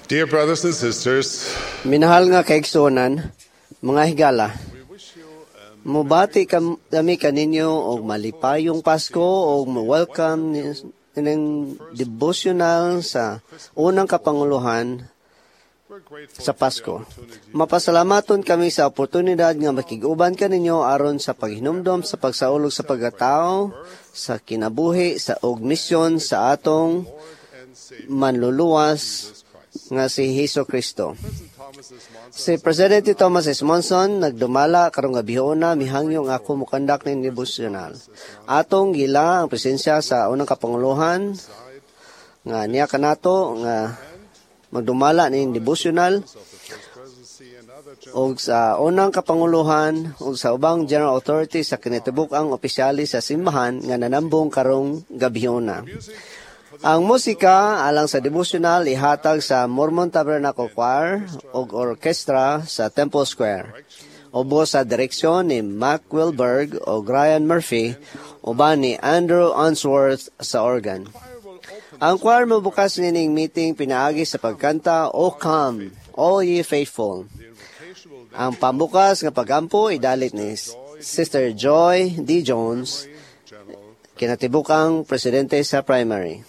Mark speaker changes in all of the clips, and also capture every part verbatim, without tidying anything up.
Speaker 1: Dear brothers and sisters,
Speaker 2: Minahal nga kaigsunan, mga higala, mubati kam- kami kaninyo og malipayong Pasko og welcome ng devotional sa unang kapanguluhan sa Pasko. Mapasalamaton kami sa oportunidad nga makig-uban kaninyo aron sa paghinumdom sa pagsaulog sa pagkatao, sa kinabuhi, sa og misyon sa atong manluluwas nga si Hesus Kristo. Si Presidente Thomas S. Monson nagdumala karong gabihon na mihangyo nga ako mukandak ning devotional. Atong gila ang presensya sa unang kapanguluhan nga niya kanato nga magdumala ning devotional og sa unang kapanguluhan ug sa ubang general authority sa kinatibuk-ang opisyali sa simbahan nga nanambong karong gabihon na. Ang musika alang sa devotional ihatag sa Mormon Tabernacle Choir ug orkestra sa Temple Square. Ubos sa direksyon ni Mac Wilberg o Ryan Murphy uban ni Andrew Unsworth sa organ. Ang choir mabukas nining meeting pinaagi sa pagkanta O Come, All Ye Faithful. Ang pambukas nga pagampo idalit ni Sister Joy D. Jones, kinatibuk-ang presidente sa primary.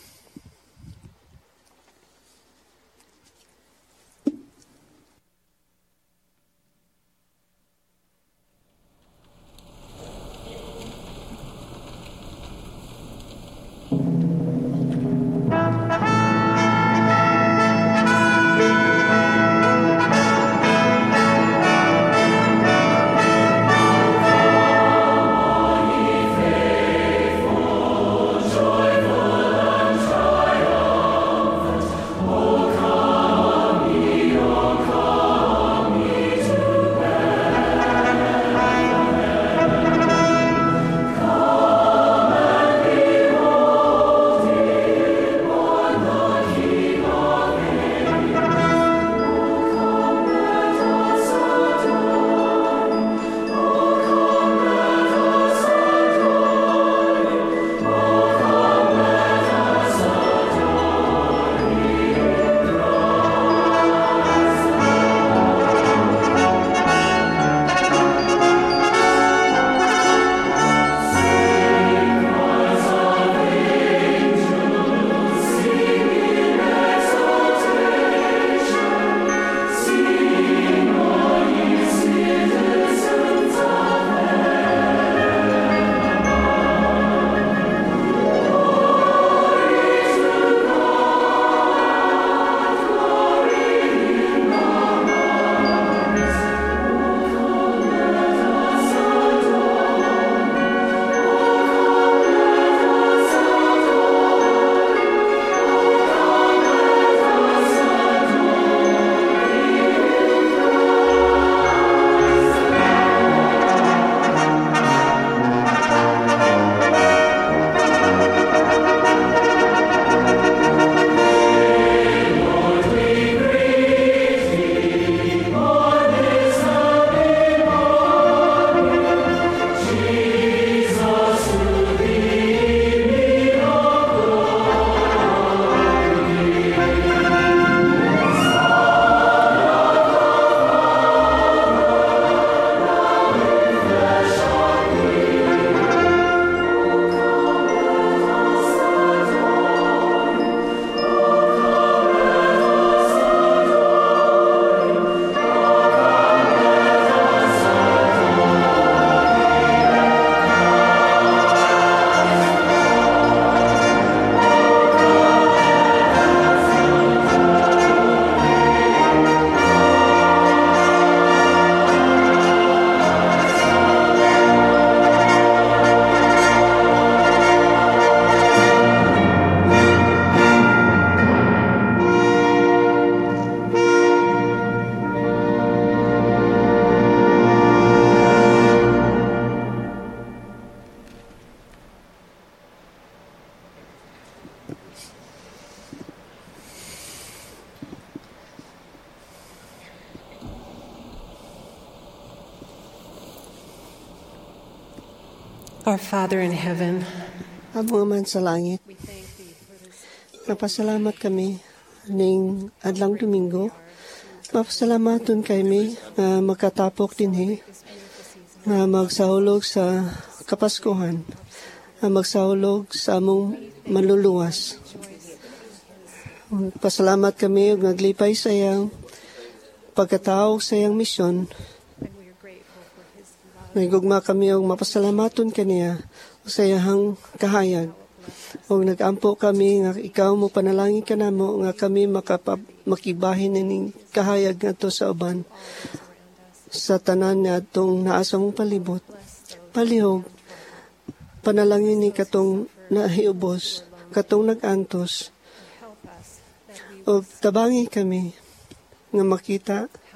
Speaker 3: Our Father in heaven,
Speaker 2: Ama man sa langit, nagpasalamat kami
Speaker 1: ning adlang Domingo. Mapasalamaton kami nga makatapok dinhi nga magsahulog sa Kapaskuhan, nga magsahulog sa among maluluwas. Pasalamat kami ug naglipay sa iyang pagkatawag sa iyang misyon. Nagugma kami og mapasalamaton kaniya sa iyang kahayag. O nagampo kami nga ikaw mo panalangin ka namo nga kami makapab, makibahin ning kahayag ngadto sa uban sa tanan nga atong naa sa mong palibot. Palihog, panalangin ni katong nahiubos, katong nagantos. O tabangi kami nga makita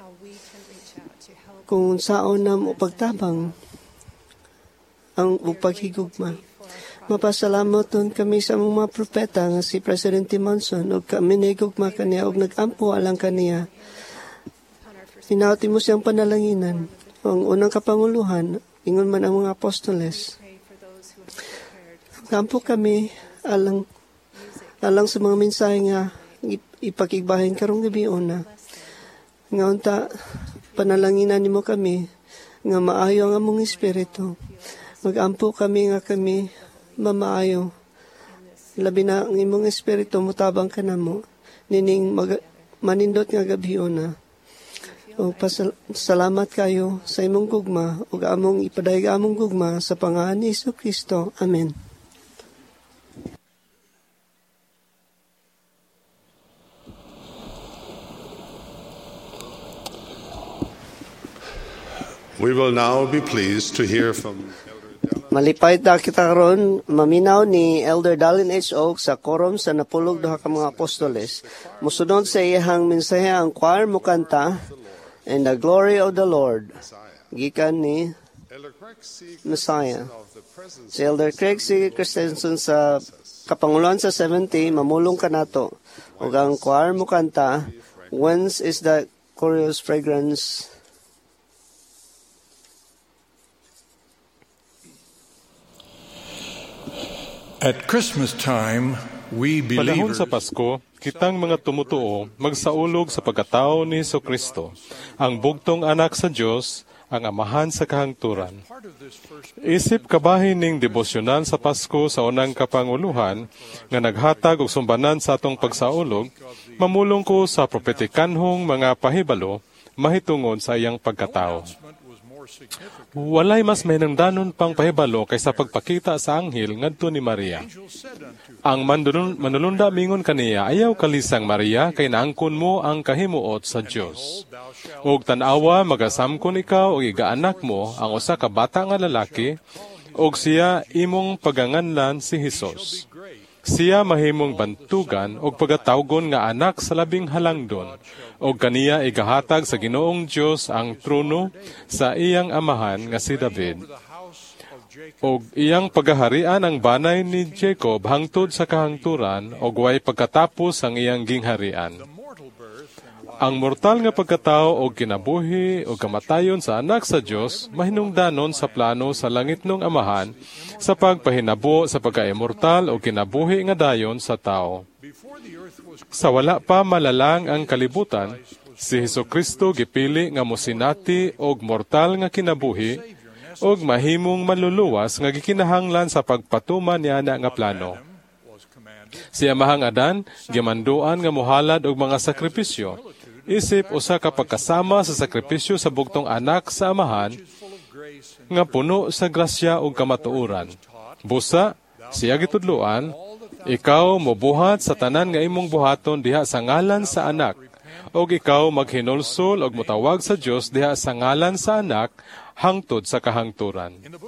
Speaker 1: kung saon nam upagtabang ang upaghigugma. Mapasalamoton kami sa mga propeta nga si Presidente Monson o kami nagugma kaniya o nagampo alang kaniya. Hinauti mo siyang panalanginan. Ang unang kapanguluhan, ingon man ang mga apostoles. Nagampo kami alang, alang sa mga mensahe nga ipakigbahin karong gabi una. Nga unta, panalanginan nimo kami nga maayo ang among espiritu. Magampo kami nga kami mamaayo. Labi na ang imong espiritu mutabang ka na mo. Nining mag, manindot nga gabiyo na. O pasal, salamat kayo sa imong gugma o among ipadayag among gugma sa pangalan ni Jesucristo. Amen.
Speaker 4: We will now be pleased to hear from
Speaker 2: Malipay ta kita karon maminaw ni Elder Dallin H. Oak sa korom sa napulog duha ka mga apostoles. Musunod sa iyang mensahe ang choir mo kanta And the Glory of the Lord. Gikan ni Messiah. Si Elder Craig C. Christensen sa Kapanguluhan sa seventy, mamulong ka nato. O ang choir mo kanta, Whence is the Glorious Fragrance?
Speaker 5: At Christmas time, we
Speaker 6: Panahon
Speaker 5: believers
Speaker 6: sa Pasko, kitang mga tumutuo magsaulog sa pagkatao ni Jesucristo, ang bugtong anak sa Diyos, ang amahan sa kahangturan. Isip kabahin ning devosyonal sa Pasko sa unang kapanguluhan nga naghatag og sumbanan sa atong pagsaulog, mamulong ko sa propetikanhong mga pahibalo mahitungod sa iyang pagkatao. Walay mas mainangdanon pang pahibalo kaysa pagpakita sa anghel ngadto ni Maria. Ang manulun, manulunda mingon kaniya, ayaw kalisang Maria, kay naangkon mo ang kahimuot sa Dios. Ug tan-awa magasamkon ikaw ug igaanak mo ang usa ka bata nga lalaki, ug siya imong paganganlan si Hesus. Siya mahimong bantugan ug pagatawgon nga anak sa labing halangdon, ug kaniya igahatag sa Ginoong Dios ang trono sa iyang amahan nga si David. Og iyang pagaharian ang banay ni Jacob hangtod sa kahangturan, og way pagkatapos ang iyang gingharian. Ang mortal nga pagkatao og kinabuhi o kamatayon sa anak sa Dios mahinungdanon sa plano sa langitnong amahan sa pagpahinabo sa pagka-immortal o kinabuhi nga dayon sa tao. Sa wala pa malalang ang kalibutan, si Hesukristo gipili nga mosinati og mortal nga kinabuhi og mahimong manluluwas nga gikinahanglan sa pagpatuman niya na nga plano. Si Amahang Adan gimanduan nga mohalad og mga sakripisyo, isip usa ka pagkasama sa sakripisyo sa bugtong anak sa amahan nga puno sa grasya ug kamatuoran. Busa, siya gitudloan, ikaw mobuhat sa tanan nga imong buhaton diha sa ngalan sa anak, ug ikaw maghinulsol ug motawag sa Dios diha sa ngalan sa anak hangtod sa kahangturan.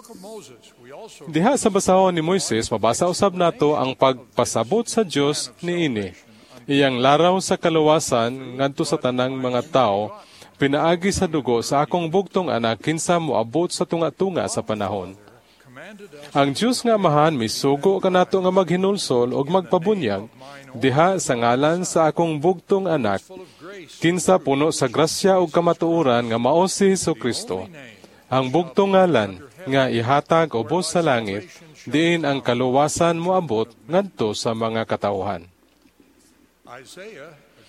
Speaker 6: Diha sa basahon ni Moises, mabasa usab nato ang pagpasabot sa Dios niini. Iyang laraw sa kaluwasan ngadto sa tanang mga tao, pinaagi sa dugo sa akong bugtong anak kinsa moabot sa tunga-tunga sa panahon. Ang Dios nga amahan misugo kanato nga maghinulsol ug magpabunyag diha sa ngalan sa akong bugtong anak kinsa puno sa grasya ug kamatuoran nga mao si Hesukristo. Ang bugtong ngalan nga ihatag ubos sa langit diin ang kaluwasan moabot ngadto sa mga katawhan.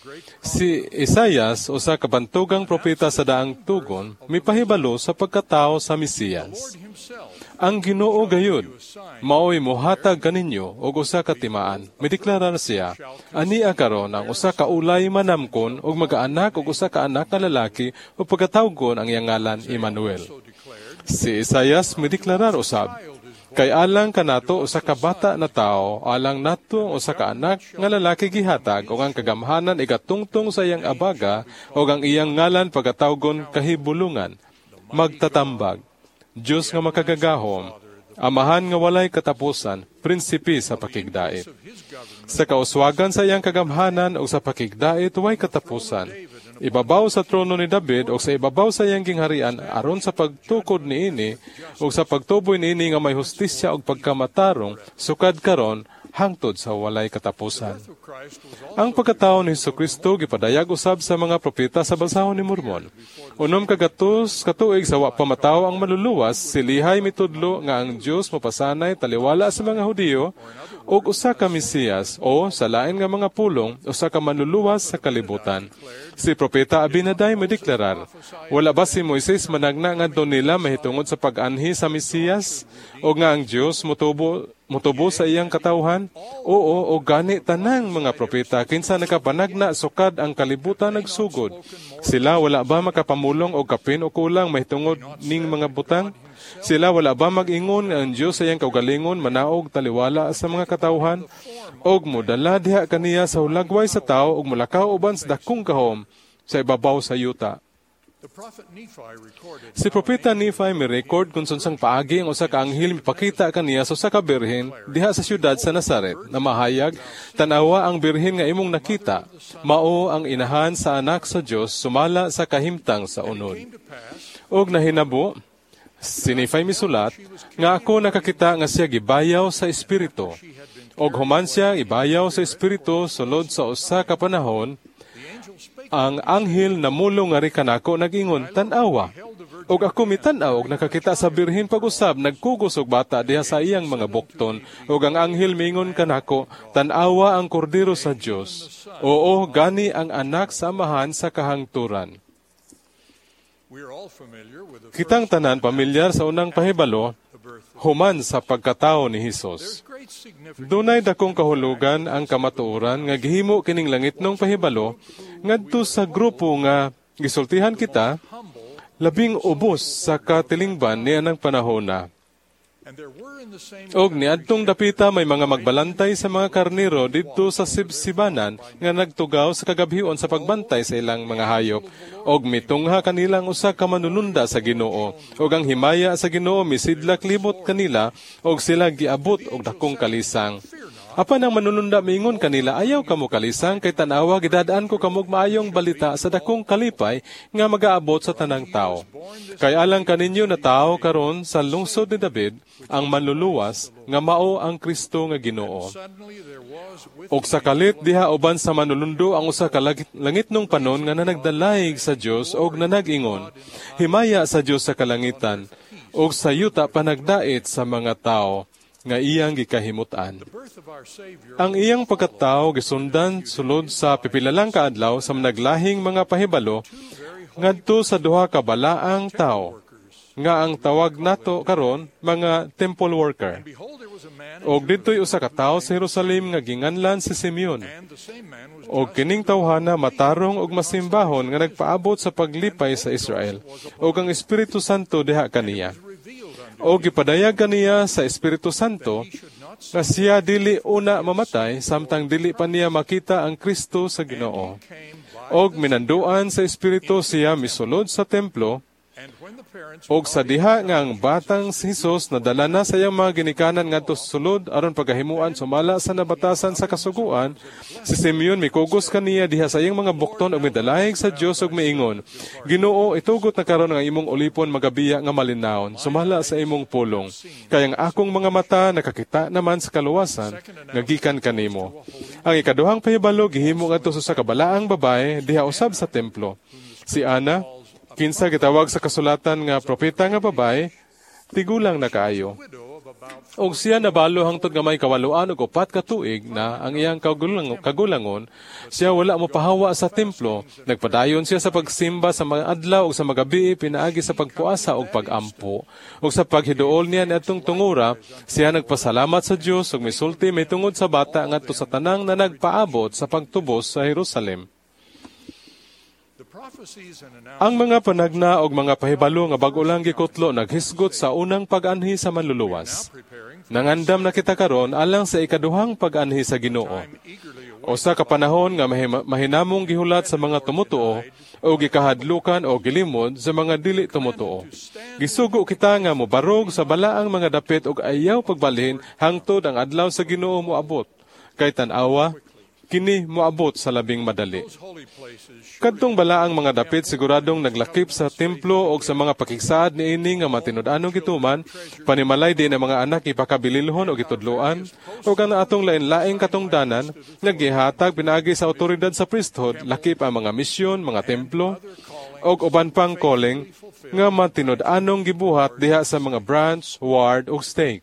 Speaker 6: Si Isaias, usa ka bantugang propeta sa daang tugon, mipahibalo sa pagkatao sa Mesiyas. Ang Ginoo gayud, mao'y mohatag kaninyo og usa ka timaan. Mideklarar siya, ania karon ang usa ka ulay manamkon og mag-aanak og usa ka anak nga lalaki ug pagkatawgon ang iyang ngalan Emmanuel. Si Isaias mideklarar usab, kay alang kanato usa ka bata na tao, alang nato usa ka anak nga lalaki gihatag ug ang kagamhanan igatungtong sa iyang abaga ug ang iyang ngalan pagkatawgon kahibulungan, magtatambag. Diyos nga makagagahom, amahan nga walay katapusan, prinsipi sa pakigdait. Sa kauswagan sa iyang kagamhanan o sa pakigdait, way katapusan. Ibabaw sa trono ni David o sa ibabaw sa iyang gingharian aron sa pagtukod niini o sa pagtuboy niini nga may hustisya o pagkamatarong, sukad karon, hangtod sa walay katapusan. Ang pagkatao ni Jesucristo gipadayag usab sa mga propeta sa basahon ni Mormon. Unom kagatos katuig sa wa pamataw ang maluluwas, silihay mitudlo nga ang Dios mapasanay taliwala sa mga Hudiyo ug usa ka Mesiyas o sa lain nga mga pulong usa ka manluluwas sa kalibutan. Si propeta Abinaday mideklarar, wala ba si Moises managna ngadto nila mahitungod sa pag-anhi sa Mesiyas o nga ang Dios motubo motubo sa iyang katawhan? Oo, o gani tanang mga propeta kinsa nakapanagna sukad ang kalibutan nagsugod. Sila wala ba makapamulong o kapin o kulang mahitungod ning mga butang? Sila wala ba mag-ingon nga ang Dios sa iyang kaugalingon manaog taliwala sa mga katawhan? Og modala diha kaniya sa hulagway sa tao og mulakaw uban sa dakong kahom sa ibabaw sa yuta. Si propeta Nephi may record kung sunsang paagi ang usa ka anghel mipakita kaniya sa usa ka birhen diha sa siyudad sa Nazaret na mahayag, tanawa ang birhen nga imong nakita, mao ang inahan sa anak sa Dios sumala sa kahimtang sa unod. Og nahinabo, si Nephi misulat, nga ako nakakita nga siya gibayaw sa espiritu. Og human siya ibayaw sa espiritu sulod sa usa ka panahon, ang anghel na mulong nga ri kanako nag-ingon, tanawa. Og ako mitanaw og nakakita sa birhen pag-usab nagkugos og bata diha sa iyang mga bukton. Og ang anghel mingon kanako, tanawa ang kordero sa Dios. Oo, gani ang anak sa amahan sa kahangturan. Kitang tanan pamilyar sa unang pahibalo, human sa pagkatao ni Hesus. Dunay dakong kahulugan ang kamatuoran nga gihimo kining langitnong pahibalo ngadto sa grupo nga gisultihan kita, labing ubos sa katilingban niya ng panahona. Og niadtong dapita may mga magbalantay sa mga karnero didto sa sibsibanan nga nagtugaw sa kagabhion sa pagbantay sa ilang mga hayop. Og mitungha kanilang usa ka manununda sa Ginoo. Og ang himaya sa Ginoo misidlak libot kanila og sila giabot og dakong kalisang. Apan ang manununda miingon kanila, ayaw kamo kalisang kay tanawa gidadaan ko kamog maayong balita sa dakong kalipay nga magaabot sa tanang tao. Kay alang kaninyo na tao karon sa lungsod ni David, ang manluluwas nga mao ang Kristo nga Ginoo. Og sa kalit diha uban sa manulundo ang usa ka langitnong panon nga nanagdalayig sa Dios og nanag-ingon, himaya sa Dios sa kalangitan og sa yuta panagdait sa mga tao nga iyang gikahimutan. Ang iyang pagkatao gisundan sulod sa pipilalang kaadlaw sa naglahing mga pahibalo ngadto sa duha ka balaang tao nga ang tawag nato karon mga temple worker. Og dito'y usa ka tawo sa Jerusalem nga ginganlan si Simeon. Og kining tawhana matarong og masimbahon nga nagpaabot sa paglipay sa Israel. Og ang Espiritu Santo diha kaniya. O gipadayag kaniya sa Espiritu Santo na siya dili una mamatay samtang dili pa niya makita ang Kristo sa Ginoo. Og minanduan sa Espiritu siya misulod sa templo og sa diha nga ang batang si Hesus nadala na sa iyang mga ginikanan ngadto sulod aron pagahimuan sumala sa nabatasan sa kasuguan, si Simeon mikugos kaniya diha sa iyang mga bukton og midalahig sa Dios og miingon, Ginoo, itugot na karon nga imong ulipon magabiya nga malinawon sumala sa imong pulong. Kay ang akong mga mata nakakita naman sa kaluwasan nga gikan kanimo. Ang ikaduhang pahibalo gihimo ngadto sa kabalaang babae diha usab sa templo. Si Ana, kinsa gitawag sa kasulatan nga propeta nga babae, tigulang na kaayo. Og siya nabalo hangtod nga may kawaluan og upat ka tuig na ang iyang kagulang, kagulangon, siya wala mo pahawa sa templo. Nagpadayon siya sa pagsimba sa mga adlaw ug sa magabi pinaagi sa pagpuasa ug pagampo. Ug sa paghiduol niya niadtong tungura, siya nagpasalamat sa Dios ug misulti may tungod sa bata ngadto sa tanang na nagpaabot sa pagtubos sa Jerusalem. Ang mga panagna og mga pahibalo nga bag-o lang gikutlo naghisgot sa unang pag-anhi sa manluluwas. Nangandam na kita karon alang sa ikaduhang pag-anhi sa Ginoo. Usa ka panahon nga mahinamong gihulat sa mga tumutuo o gikahadlukan o gilimod sa mga dili tumutuo. Gisugo kita nga mobarog sa balaang mga dapit ug ayaw pagbalhin hangtod ang adlaw sa Ginoo moabot. Kay tan-awa kini moabot sa labing madali. Kadtong balaang mga dapit siguradong naglakip sa templo o sa mga pakigsaad niini nga matinud-anong gituman, panimalay din ang mga anak ipakabililhon o gitudloan, o ang atong lain-laing katungdanan, naggihatag pinagi sa otoridad sa priesthood, lakip ang mga misyon, mga templo, o uban pang calling, nga matinud-anong gibuhat diha sa mga branch, ward, o stake.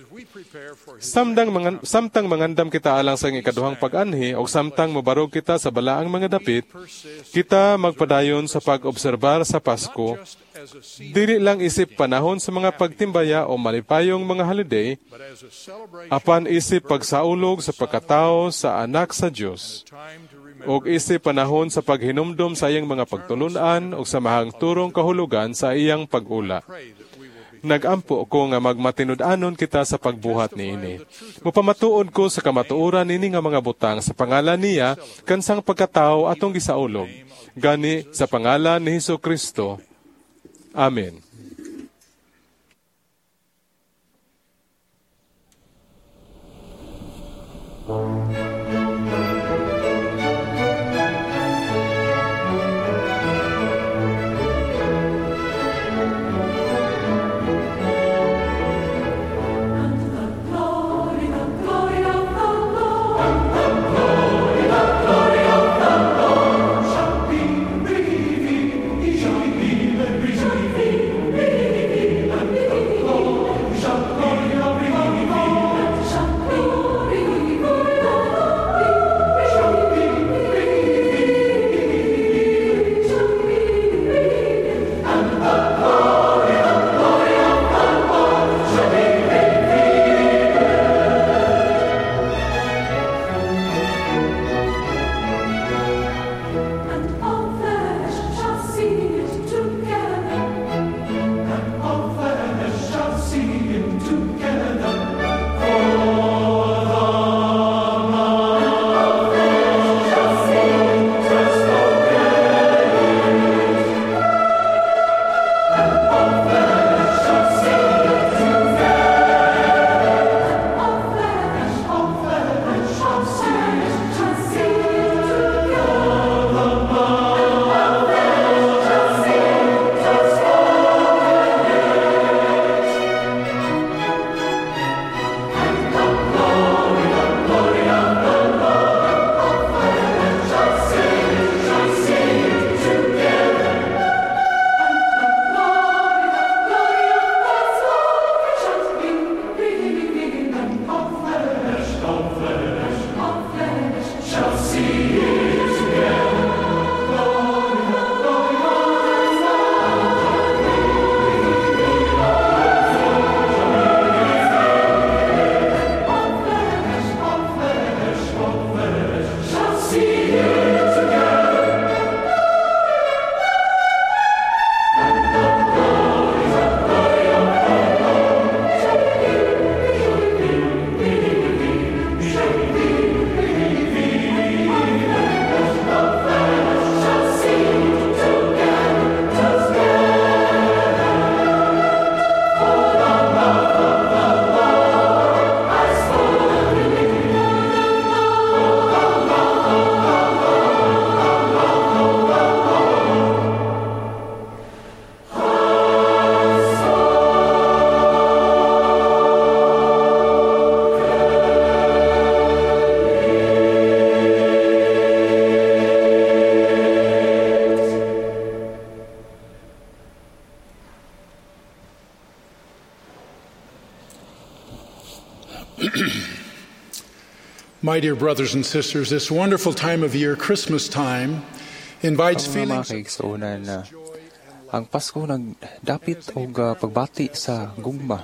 Speaker 6: Samtang, mangan, samtang mangandam kita alang sa ikaduhang pag-anhi o samtang mabarog kita sa balaang mga dapit, kita magpadayon sa pag-obserbar sa Pasko, dili lang isip panahon sa mga pagtimbaya o malipayong mga holiday, apan isip pagsaulog sa pagkatao sa anak sa Diyos, o isip panahon sa paghinumdom sa iyang mga pagtulunan o sa mahang turong kahulugan sa iyang pag-ula. Nagampo ko nga magmatinud-anon kita sa pagbuhat niini. Mupamatuod ko sa kamatuoran nini nga mga butang sa pangalan niya kansang pagkatao atong gisaulog. Gani sa pangalan ni Hesukristo. Amen.
Speaker 7: Be
Speaker 5: My dear brothers and sisters, this wonderful time of year, Christmas time, invites
Speaker 7: Ang mga
Speaker 5: feelings
Speaker 7: kaigsuunan na ang Pasko nagdapit og uh, pagbati sa gugma.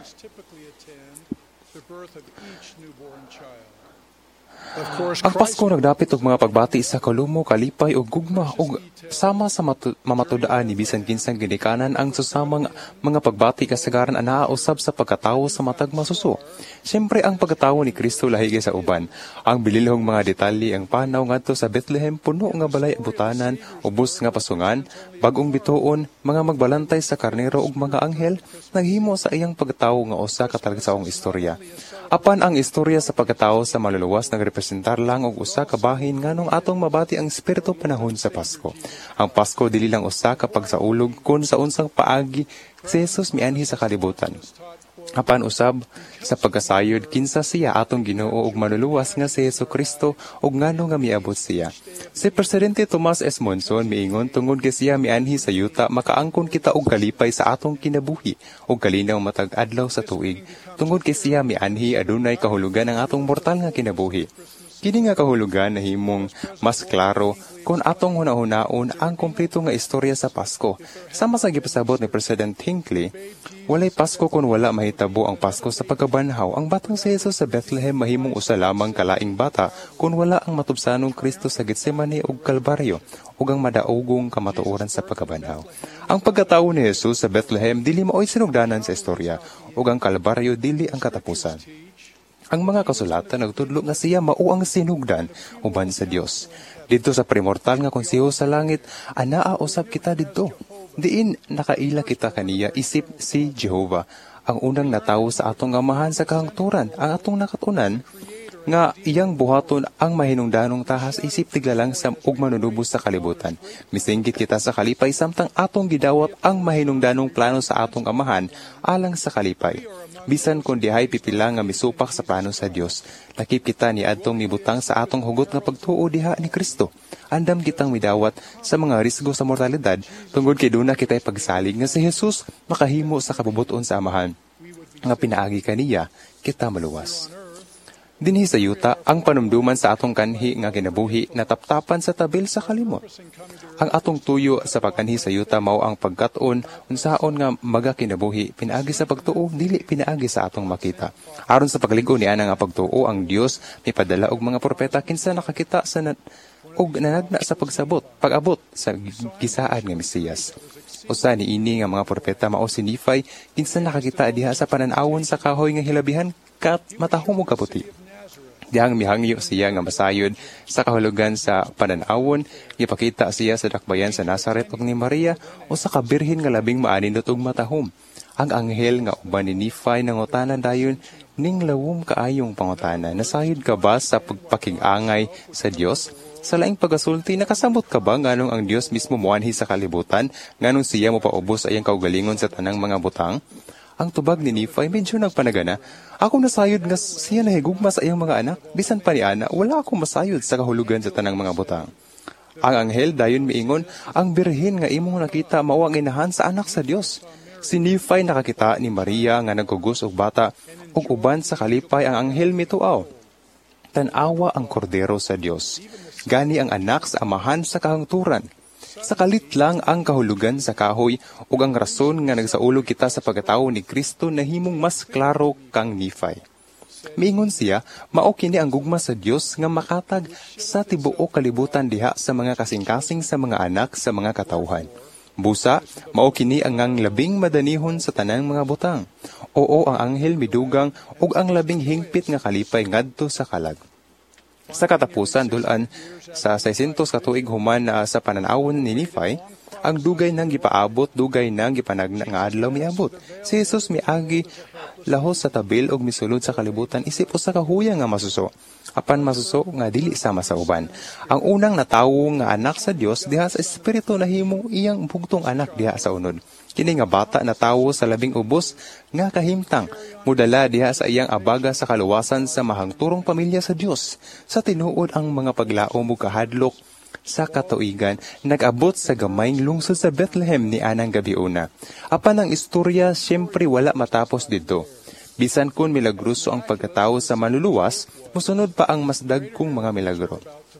Speaker 7: Ang Pasko nagdapit og mga pagbati sa kalumo, kalipay ug gugma ug sama sa matu- mamatudaan ni bisan kinsang ginikanan ang susamang mga pagbati kasagaran anaa usab sa pagkatawo sa matag masuso. Siyempre ang pagkatawo ni Kristo lahigi sa uban. Ang bililhong mga detalye ang panaw ngadto sa Bethlehem puno nga balay abutanan, ubos nga pasungan, bagong bituon, mga magbalantay sa karnero ug mga anghel naghimo sa iyang pagkatawo nga usa ka talagsaong istorya. Apan ang istorya sa pagkatawo sa maluluwas nagrepresentar lang og usa ka bahin nganong atong mabati ang espiritu panahon sa Pasko. Ang Pasko dili lang usa ka pagsaulog kun sa unsang paagi si Jesus mianhi sa kalibutan. Apan usab sa pagkasayod kinsa siya atong Ginoo ug manluluwas nga si Jesucristo ug ngano nga miabot siya. Si Presidente Tomas S. Monson miingon tungod kay siya mianhi sa yuta makaangkon kita og kalipay sa atong kinabuhi ug kalinaw matag adlaw sa tuig. Tungod kay siya mianhi adunay kahulugan ang atong mortal nga kinabuhi. Kini nga kahulugan nahimong mas klaro kung atong hunahunaon ang kompleto nga istorya sa Pasko. Sama sa gipasabot ni President Hinckley, walay Pasko kung wala mahitabo ang Pasko sa pagkabanhaw. Ang batang si Jesus sa Bethlehem mahimong usa lamang kalaing bata kung wala ang matubsanong Kristo sa Getsemani ug Kalbaryo ug ang madaugong kamatuoran sa pagkabanhaw. Ang pagkatawo ni Jesus sa Bethlehem dili maoy sinugdanan sa istorya ug ang Kalbaryo dili ang katapusan. Ang mga kasulatan nagtudlo nga siya mao ang sinugdan uban sa Dios. Dito sa primortal nga konseho sa langit, anaa usab kita didto. Diin nakaila kita kaniya isip si Jehovah, ang unang natawo sa atong amahan sa kahangturan, ang atong nakatunan nga iyang buhaton ang mahinungdanong tahas isip tiglalang sa ug manunubos sa kalibutan. Misinggit kita sa kalipay samtang atong gidawat ang mahinungdanong plano sa atong amahan alang sa kalipay. Bisan kun dihay pipila nga misupak sa plano sa Dios, lakip kita ni adtong mibutang sa atong hugot nga pagtuo diha ni Kristo. Andam kitang midawat sa mga risgo sa mortalidad tungod kay duna kitay pagsalig nga si Jesus makahimo sa kabubuton sa amahan. Nga pinaagi kaniya kita maluwas. Dinhi sa yuta, ang panumduman sa atong kanhi nga kinabuhi nataptapan sa tabil sa kalimot. Ang atong tuyo sa pagkanhi sa yuta mao ang pagkat-on unsaon nga maga kinabuhi pinaagi sa pagtuo dili pinaagi sa atong makita. Aron sa pagligo ni ana nga pagtuo ang Dios mipadala og mga propeta kinsa nakakita sa na- og nanagna sa pagsabot, pag-abot sa gisaan nga Mesiyas. Usa ni ini nga mga propeta mao si Nephi kinsa nakakita diha sa panan-awon sa kahoy nga hilabihan kat matahom og kaputi. Dihang mihangyo siya nga masayod sa kahulugan sa panan-awon, gipakita siya sa dakbayan sa Nazaret ug ni Maria o sa kabirhin nga labing maaninot ug matahom. Ang anghel nga uban ni Nephi nangutanan dayon ning lawom kaayong pangutana. Nasayod ka ba sa pagpakig-angay sa Dios? Sa laing pagasulti, nakasabot ka ba nganong ang Dios mismo muanhi sa kalibutan, nganong siya mo paubos ayang kaugalingon sa tanang mga butang? Ang tubag ni Nephi medyo nagpanagana. Ako nasayod nga siya nahigugma sa iyang mga anak. Bisan pa ni ana, wala akong masayod sa kahulugan sa tanang mga butang. Ang anghel dayon miingon, ang birhen nga imong nakita mao ang inahan sa anak sa Dios. Si Nephi nakakita ni Maria nga nagkugos og bata, ug uban sa kalipay ang anghel mituaw. Tan-awa ang kordero sa Dios. Gani ang anak sa amahan sa kahangturan. Sa kalit lang ang kahulugan sa kahoy ug ang rason nga nagsaulog kita sa pagkatawo ni Kristo nahimong mas klaro kang Nephi. Miingon siya, mao kini ang gugma sa Dios nga makatag sa tibuok kalibutan diha sa mga kasing-kasing sa mga anak sa mga katawhan. Busa, mao kini ang ang labing madanihon sa tanang mga butang. Oo, ang anghel midugang ug ang labing hingpit nga kalipay ngadto sa kalag. Sa katapusan, dulan sa seiscentos katuig human na sa pananawon ni Nephi, ang dugay nang gipaabot, dugay nang gipanagna nga adlaw miabot. Si Jesus miagi lahos sa tabil og misulod sa kalibutan isip usa ka huyang nga masuso. Apan masuso nga dili sama sa uban. Ang unang natawo nga anak sa Dios diha sa espiritu nahimong iyang bugtong anak diha sa unod. Kini nga bata na tawo sa labing ubos nga kahimtang mudala diha sa iyang abaga sa kaluwasan sa mahangturong pamilya sa Dios. Sa tinuod ang mga paglaom ug kahadlok sa katuigan nag-abot sa gamayng lungsod sa Bethlehem ni anang gabiuna. Apan ang istorya siyempre wala matapos didto. Bisan kun milagroso ang pagkatao sa manluluwas, musunod pa ang mas dagkong mga milagro.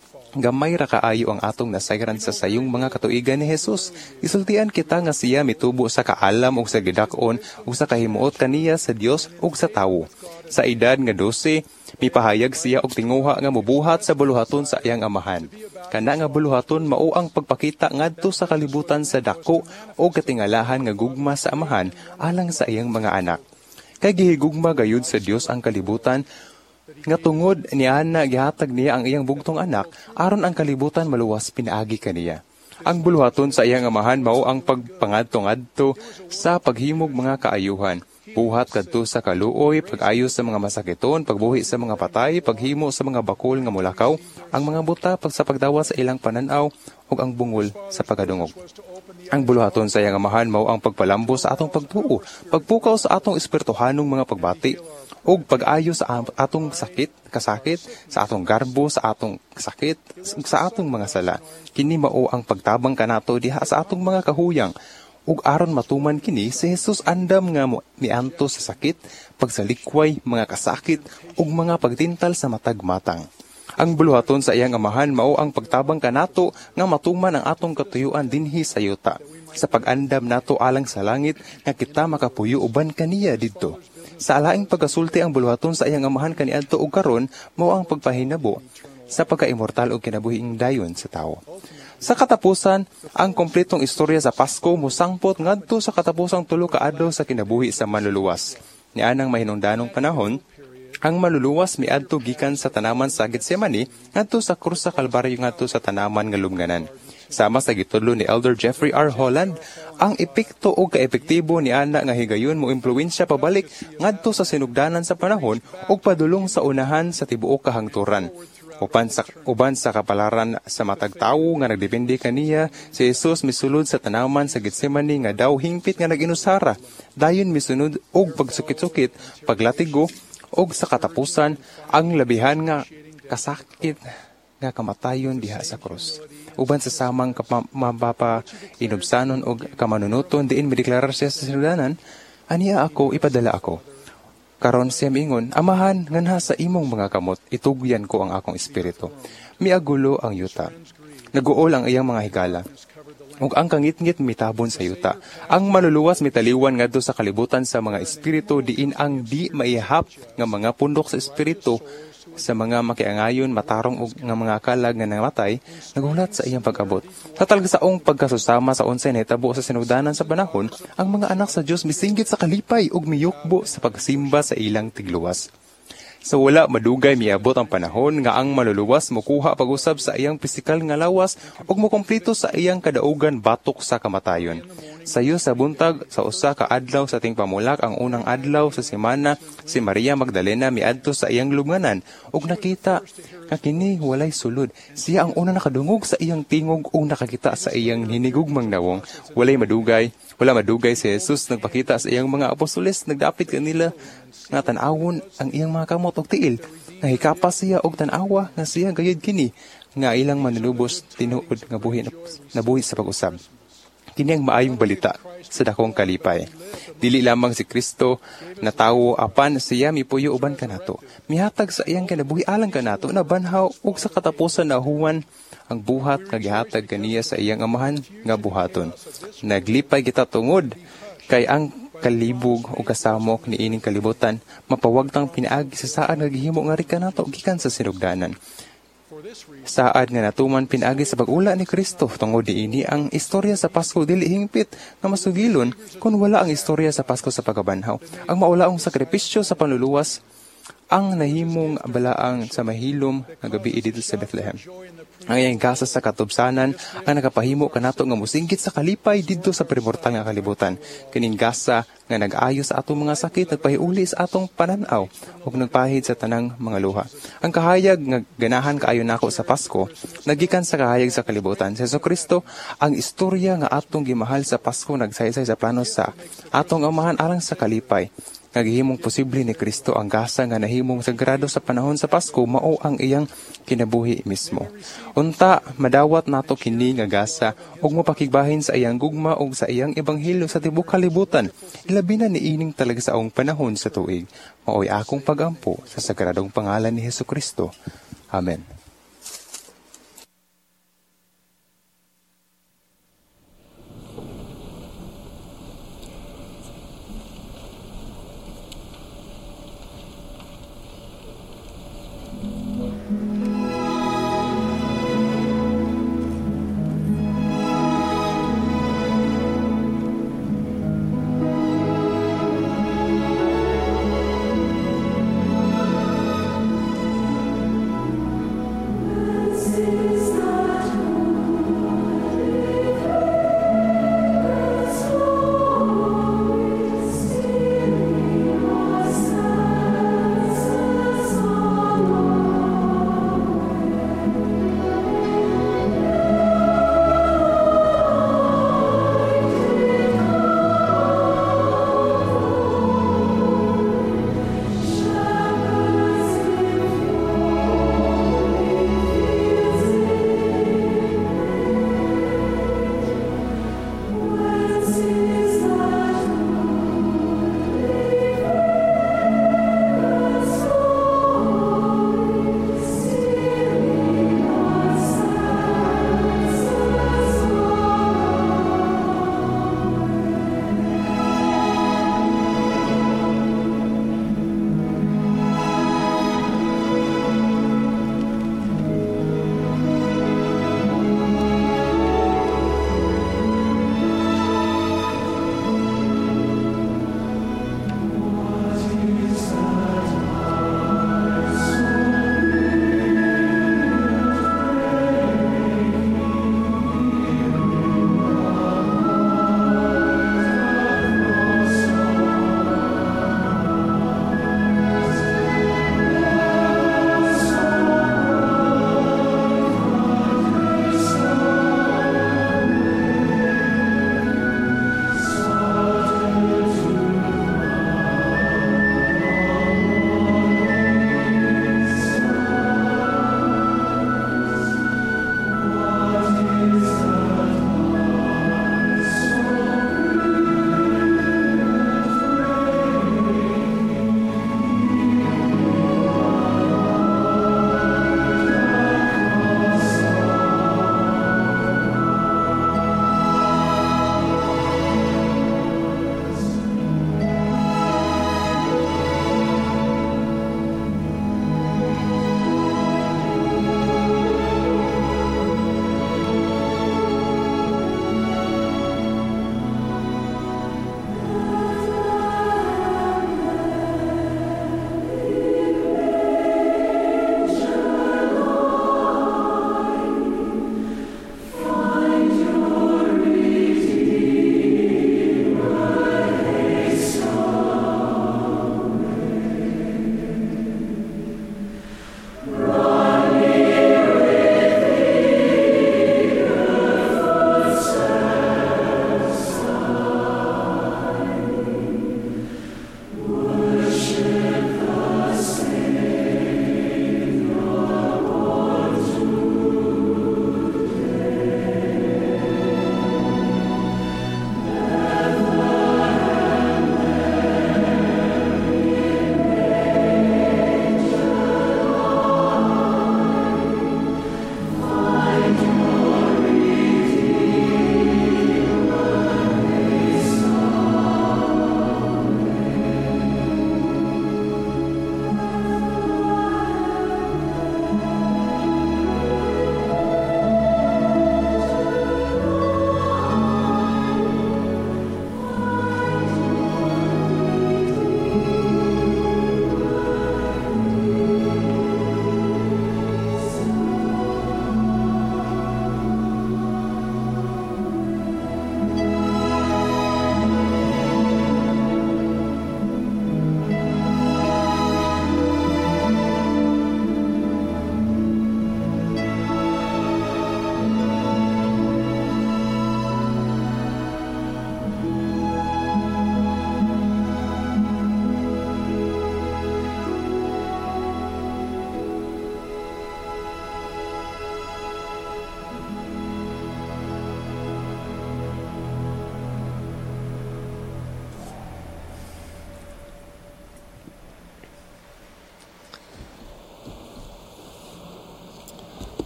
Speaker 7: Gamay ra kaayo ang atong nasayran sa sayong mga katuigan ni Jesus. Isultian kita nga siya mitubo sa kaalam ug sa gidakon ug sa kahimuot kaniya sa Dios ug sa tawo. Sa edad nga dose, mipahayag siya og tinguha nga mobuhat sa buluhaton sa iyang amahan. Kana nga buluhaton mao ang pagpakita ngadto sa kalibutan sa dako o katingalahan nga gugma sa amahan alang sa iyang mga anak. Kay gihigugma gayud sa Dios ang kalibutan nga tungod niya na gihatag niya ang iyang bugtong anak aron ang kalibutan maluwas pinaagi kaniya. Ang buluhaton sa iyang amahan mao ang pagpangadto-ngadto sa paghimog mga kaayuhan. Buhat kadto sa kaluoy, pag-ayos sa mga masakiton, pagbuhi sa mga patay, paghimo sa mga bakol nga mulakaw, ang mga buta pag sa pagdawa sa ilang pananaw ug ang bungol sa pagkadungog. Ang buluhaton sa iyang amahan mao ang pagpalambo sa atong pagtuo, pagpukaw sa atong espirituhanong mga pagbati, ug pag-ayo sa atong sakit, kasakit, sa atong garbo, sa atong sakit, sa atong mga sala. Kini mao ang pagtabang kanato diha sa atong mga kahuyang. Ug aron matuman kini, si Jesus andam nga mianto sa sakit, pagsalikway, mga kasakit, ug mga pagtintal sa matag matang. Ang buluhaton sa iyang amahan mao ang pagtabang kanato nga matuman ang atong katuyuan dinhi sa yuta. Sa pag-andam nato alang sa langit nga kita makapuyo uban kaniya didto. Sa alaing pagasulti ang buluhaton sa iyang amahan kaniadto ug karon mao ang pagpahinabo sa pagka-immortal ug kinabuhing dayon sa tawo. Sa katapusan, ang kompletong istorya sa Pasko musangpot ngadto sa katapusang tulo ka adlaw sa kinabuhi sa manluluwas. Nianang mahinungdanong panahon, ang manluluwas miadto gikan sa tanaman sa Getsemani ngadto sa krus sa Kalbaryo ngadto sa tanaman nga lubnganan. Sama sa gitudlo ni Elder Jeffrey R. Holland, ang epekto o kaepektibo ni ana nga higayon mo impluwensya pabalik ngadto sa sinugdanan sa panahon ug padulong sa unahan sa tibuok kahangturan. Uban sa, uban sa kapalaran sa matag tawo nga nagdepende kaniya, si Jesus misulod sa tanaman sa Getsemani nga daw hingpit nga naginusara. Dayon misunod og pagsukit-sukit, paglatigo, og sa katapusan, ang labihan nga kasakit nga kamatayon diha sa krus. Uban sa samang mapapa inubsanon og kamanunuton diin mideklarar siya sa sinugdanan, aniya ako, ipadala ako. Karon siya miingon, amahan, nganha sa imong mga kamot, itugyan ko ang akong espiritu. Miagulo ang yuta. Naguol ang iyang mga higala. Ug ang kangit-ngit mitabon sa yuta. Ang maluluwas mitaliwan ngadto sa kalibutan sa mga espiritu diin ang di maihap nga mga pundok sa espiritu sa mga makiangayon, matarong ug nga mga kalag nga namatay, nagulat sa iyang pag-abot. Sa talagsaong pagkasusama sa unsay nahitabo sa sinugdanan sa panahon, ang mga anak sa Dios misinggit sa kalipay ug miyukbo sa pagsimba sa ilang tigluwas. Sa wala madugay miabot ang panahon nga ang maluluwas mokuha pag-usab sa iyang pisikal nga lawas ug mokumpleto sa iyang kadaugan batok sa kamatayon. Sayo sa buntag sa usa ka adlaw sa ting pamulak ang unang adlaw sa semana, si Maria Magdalena miadto sa iyang lubnganan ug nakita nga kini walay sulod. Siya ang una nakadungog sa iyang tingog ug nakakita sa iyang hinigugmang nawong. Walay madugay, wala madugay si Jesus nagpakita sa iyang mga apostoles, nagdapit kanila nga tan-awon ang iyang mga kamot ug tiil. Nahikapas siya og tan-awa nga siya gayud kini nga ilang manlulubos tinuod nga buhi na buhi sa pag-usab. Kini ang maayong balita sa dakong kalipay. Dili lamang si Kristo na tawo apan siya mipuyo uban kanato. Mihatag sa iyang kinabuhi alang kanato na banhaw ug sa katapusan na huwan ang buhat nga gihatag kaniya sa iyang amahan nga buhaton. Naglipay kita tungod kay ang kalibog o kasamok ni ining kalibutan mapawagtang pinaagi sa saan nga gihimo nga ri kanato gikan sa sinugdanan. Saad nga natuman pinagi sa pag-ula ni Kristo tungod diini ang istorya sa Pasko dili hingpit nga masugilon kung wala ang istorya sa Pasko sa pagabanhaw. Ang maulaong sakripisyo sa panluluwas ang nahimong balaang sa mahilom nga gabi dito sa Bethlehem. Ang iyang gasa sa katubsanan ang nakapahimo kanato nga musinggit sa kalipay didto sa primortal nga kalibutan. Kining gasa nga nag-ayo sa atong mga sakit, nagpahiuli sa atong pananaw ug nagpahid sa tanang mga luha. Ang kahayag nga ganahan kaayo nako sa Pasko nagikan sa kahayag sa kalibutan. Si Jesucristo ang istorya nga atong gimahal sa Pasko nagsaysay sa plano sa atong amahan alang sa kalipay. nga gihimong posible ni Kristo ang gasa nga nahimong sagrado sa panahon sa Pasko mao ang iyang kinabuhi mismo. Unta madawat nato kini nga gasa ug mapakigbahin sa iyang gugma ug sa iyang ebanghelyo sa tibuok kalibutan. Ilabi na niining talagsaong panahon sa tuig. Maoy akong pagampo sa sagradong pangalan ni Hesukristo. Amen.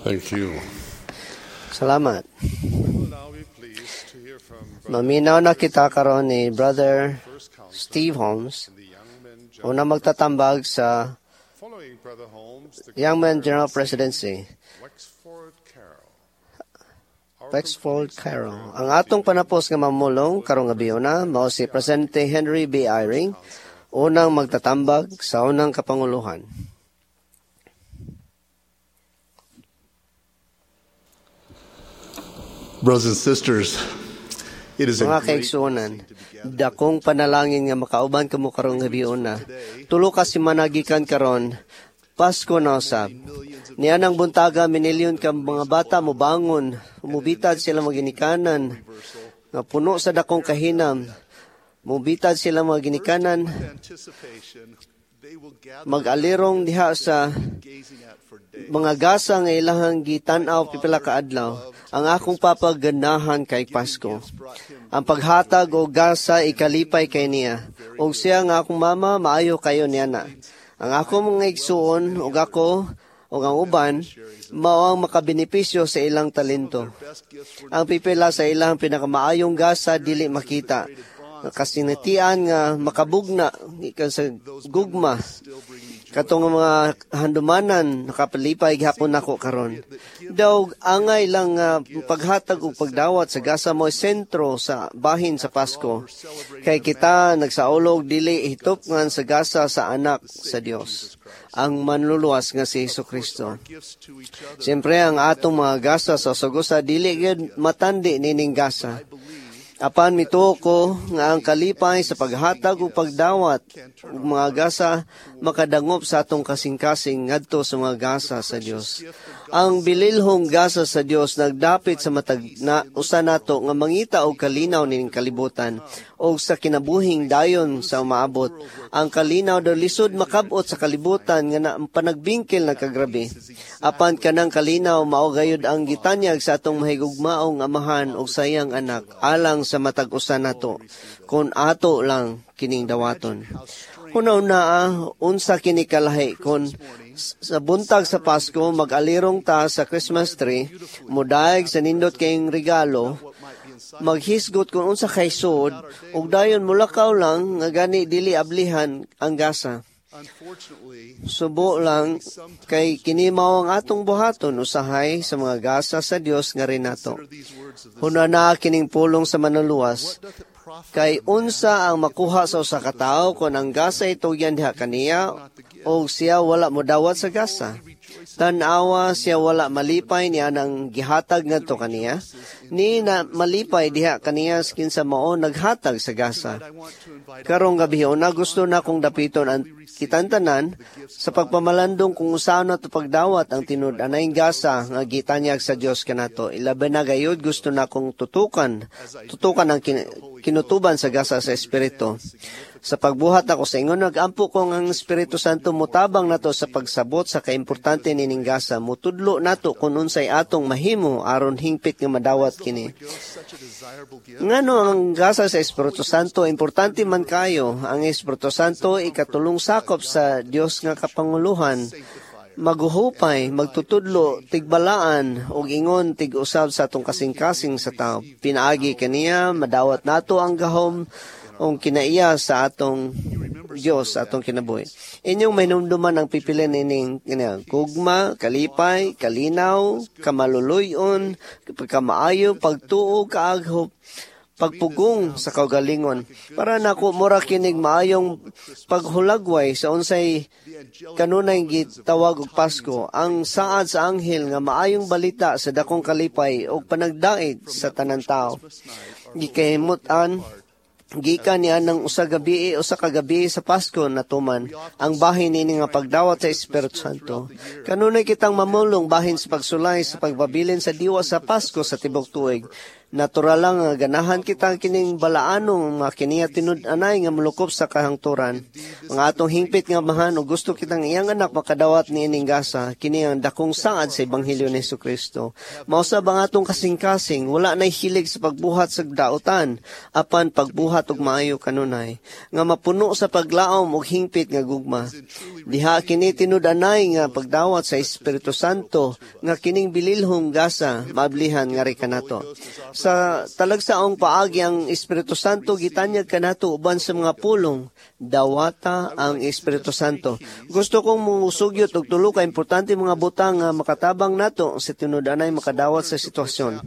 Speaker 4: Thank you.
Speaker 1: Salamat.
Speaker 4: We will now be pleased to hear from
Speaker 2: Maminaw na kita karon ni Brother Steve Holmes,
Speaker 4: the young men,
Speaker 2: una magtatambag sa
Speaker 4: following Brother Holmes, the
Speaker 2: Young Men General Presidency,
Speaker 4: Wexford Carroll.
Speaker 2: Wexford Carroll. Ang atong panapos nga mamulong karong gabi na mao si Presidente Henry B. Eyring, unang magtatambag sa unang kapanguluhan.
Speaker 4: Brothers and sisters, it is a
Speaker 2: Mga
Speaker 4: great
Speaker 2: kaigsuonan, dakong panalangin nga makauban kamo karong gabi na. Tulo ka si managikan karon, Pasko na usab. Niya nang buntaga minilyon ka mga bata mo bangon, umubitad sila maginikanan, nga puno sa dakong kahinam, mubitad sila mga ginikanan,
Speaker 4: anticipation. They will gather
Speaker 2: mag-alirong diha sa
Speaker 4: gazing at for days.
Speaker 2: mga gasa nga ilahang gitan-aw pipila ka adlaw. Ang akong papaganahan kay Pasko. Ang paghatag o gasa ikalipay kay niya. Og siya nga akong mama, maayo kayo niya na. Ang ako mga igsuon, og ako, og ang uban, mao ang makabenepisyo sa ilang talento. Ang pipila sa ilang pinakamaayong gasa, dili makita. Kasinatian nga makabugna, ikan sa gugma. Katong mga handumanan, nakapalipay gihapon nako karon. Daw angay lang uh, paghatag o pagdawat sa gasa mo sentro sa bahin sa Pasko. Kay kita nagsaulog dili hitopngan sa gasa sa anak sa Dios, ang manluluwas nga si Jesucristo. Siyempre ang atong mga gasa sa sugosa dili gid matandi nining gasa. Apan mituo ko nga ang kalipay sa paghatag o pagdawat ug mga gasa makadangop sa atong kasing-kasing ngadto sa mga gasa sa Dios. Ang bililhong gasa sa Dios nagdapit sa matag na usa nato nga mangita og kalinaw ning kalibutan o sa kinabuhing dayon sa umaabot. Ang kalinaw daw lisod makabot sa kalibutan nga na panagbingkil nagkagrabe. Apan kanang kalinaw mao gayud ang gitanyag sa atong mahigugmaong amahan og sayang anak alang sa matag usa nato kun ato lang kining dawaton. Una-una, unsa kini kalahi kun sa buntag sa Pasko mag-alirong ta sa Christmas tree, mudaig sa nindot kayong regalo, maghisgot kung unsa kay sud, ug dayon mulakaw lang nga gani dili ablihan ang gasa. Subo lang kay kinimaw ang atong buhaton usahay sa mga gasa sa Dios nga rin nato. Huna na kining pulong sa manuluwas, kay unsa ang makuha sa usa ka tawo kung ang gasa itugyan diha kaniya o siya wala modawat sa gasa. Tan-awa siya wala malipay niya nang gihatag ngadto kaniya, ni na malipay diha kaniya kinsa mao naghatag sa gasa. Karong gabi na gusto na kong dapiton ang kitantanan sa pagpamalandong kung usaon nato pagdawat ang tinud-anay gasa nga gitanyag sa Dios kanato. Ilaban na gayud gusto na kong tutukan, tutukan ang kin- kinutuban sa gasa sa Espiritu. Sa pagbuhat ako sa ingon, nag-ampo ko ang Espiritu Santo mutabang nato sa pagsabot sa kaimportante nining gasa. Mutudlo nato kung unsay atong mahimo aron hingpit nga madawat kini. Ngano ang gasa sa Espiritu Santo, importante man kayo. Ang Espiritu Santo ikatulong sakop sa Dios nga kapanguluhan. Maguhupay, magtutudlo, tigbalaan, o ingon tig-usab sa atong kasing-kasing sa tao. Pinaagi kaniya, madawat nato ang gahom, o kinaiya sa atong Diyos, atong kinabuhi. Inyong may numduman ang pipilin ining gugma, kalipay, kalinaw, kamaluluyon, kamaayo, pagtuo, kaaghop, pagpugong sa kaugalingon. Para nako mura kinig maayong paghulagway sa unsay kanunay gitawag og Pasko, ang saad sa anghel nga maayong balita sa dakong kalipay o panagdait sa tanan tao. Gikahimutan gikan niya ng usa gabi usa ka gabi sa Pasko natuman ang bahin nini nga pagdawat sa Espiritu Santo. Kanunay kitang mamulong bahin sa pagsulay sa pagbabilin sa diwa sa Pasko sa tibok tuig. Natural lang nga ganahan kita kining balaanong mga kiniya tinud-anay nga mulukop sa kahangturan. Mga atong hingpit nga mahan o gusto kitang iyang anak makadawat ni ining gasa, kini ang dakong saad sa Ebanghelyo ni Jesucristo. Mausab ang atong kasing-kasing, wala na'y hilig sa pagbuhat sa dautan, apan pagbuhat og maayo kanunay, nga mapuno sa paglaom og hingpit nga gugma. Diha kini tinud-anay nga pagdawat sa Espiritu Santo, nga kining bililhong gasa, maablihan nga ri kanato. Sa talagsaong paagi ang Espiritu Santo, gitanyag kanato uban sa mga pulong, dawata ang Espiritu Santo. Gusto kong musugyot og tulo ka importante mga butang nga makatabang nato sa tinud-anay makadawat sa sitwasyon.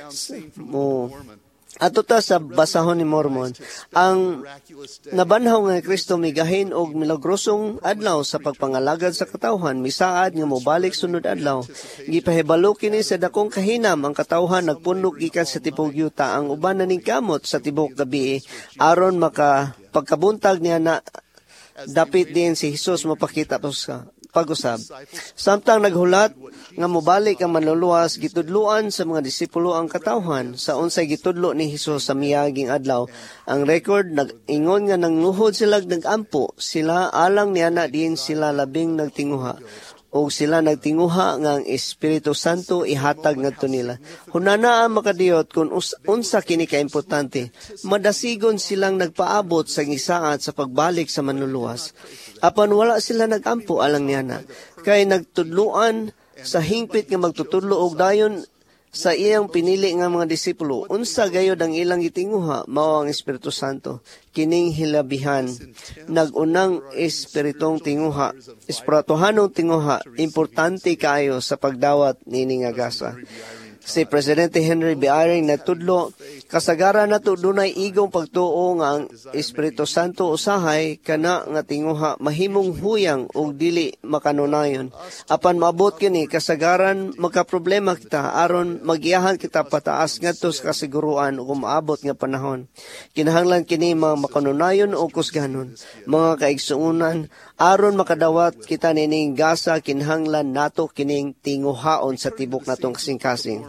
Speaker 2: Mo ato ta sa basahon ni Mormon, ang nabanhaw nga Kristo migahin og milagrosong adlaw sa pagpangalagad sa katawhan, misaad nga mobalik sunod adlaw. Gipahibalo kini sa dakong kahinam ang katawhan nagpundok gikan sa tipog yuta, ang uban naning kamot sa tibok gabi aron maka pagkabuntag niya na dapit din si Hesus mapakita pa sa pag-usab. Samtang naghulat nga mobalik ang manluluwas, gitudluan sa mga disipulo ang katawhan sa unsay gitudlo ni Hesus sa miyaging adlaw. Ang record nag-ingon nga nangnuhod sila nag-ampo, sila alang niana din sila labing nagtinguha. O sila nagtinguha nga ang Espiritu Santo ihatag ngadto nila. Hunana ang makadiyot kung us- unsa kini ka-importante, madasigon silang nagpaabot sa gisaad sa pagbalik sa manluluwas. Apan wala sila nagampo alang niyana, kay nagtudluan sa hingpit nga magtutudlo og dayon sa iyang pinili nga mga disipulo. Unsa gayod ang ilang gitinguha, mao ang Espiritu Santo. Kining hilabihan, nagunang espiritong tinguha, espirituhanong tinguha, importante kaayo sa pagdawat nini nga gasa. Si Presidente Henry B. Eyring natudlo, kasagaran nato dunay igong pagtuo nga ang Espiritu Santo usahay kana nga tinguha mahimong huyang og dili makanunayon. Apan maabot kini kasagaran magkaproblema kita aron magiyahan kita pataas ngadto sa kasiguruan ug maabot nga panahon. Kinahanglan kini mga makanunayon o kusganon, mga kaigsuonan aron makadawat kita nining gasa, kinahanglan nato kining tinguhaon sa tibok natong kasing-kasing.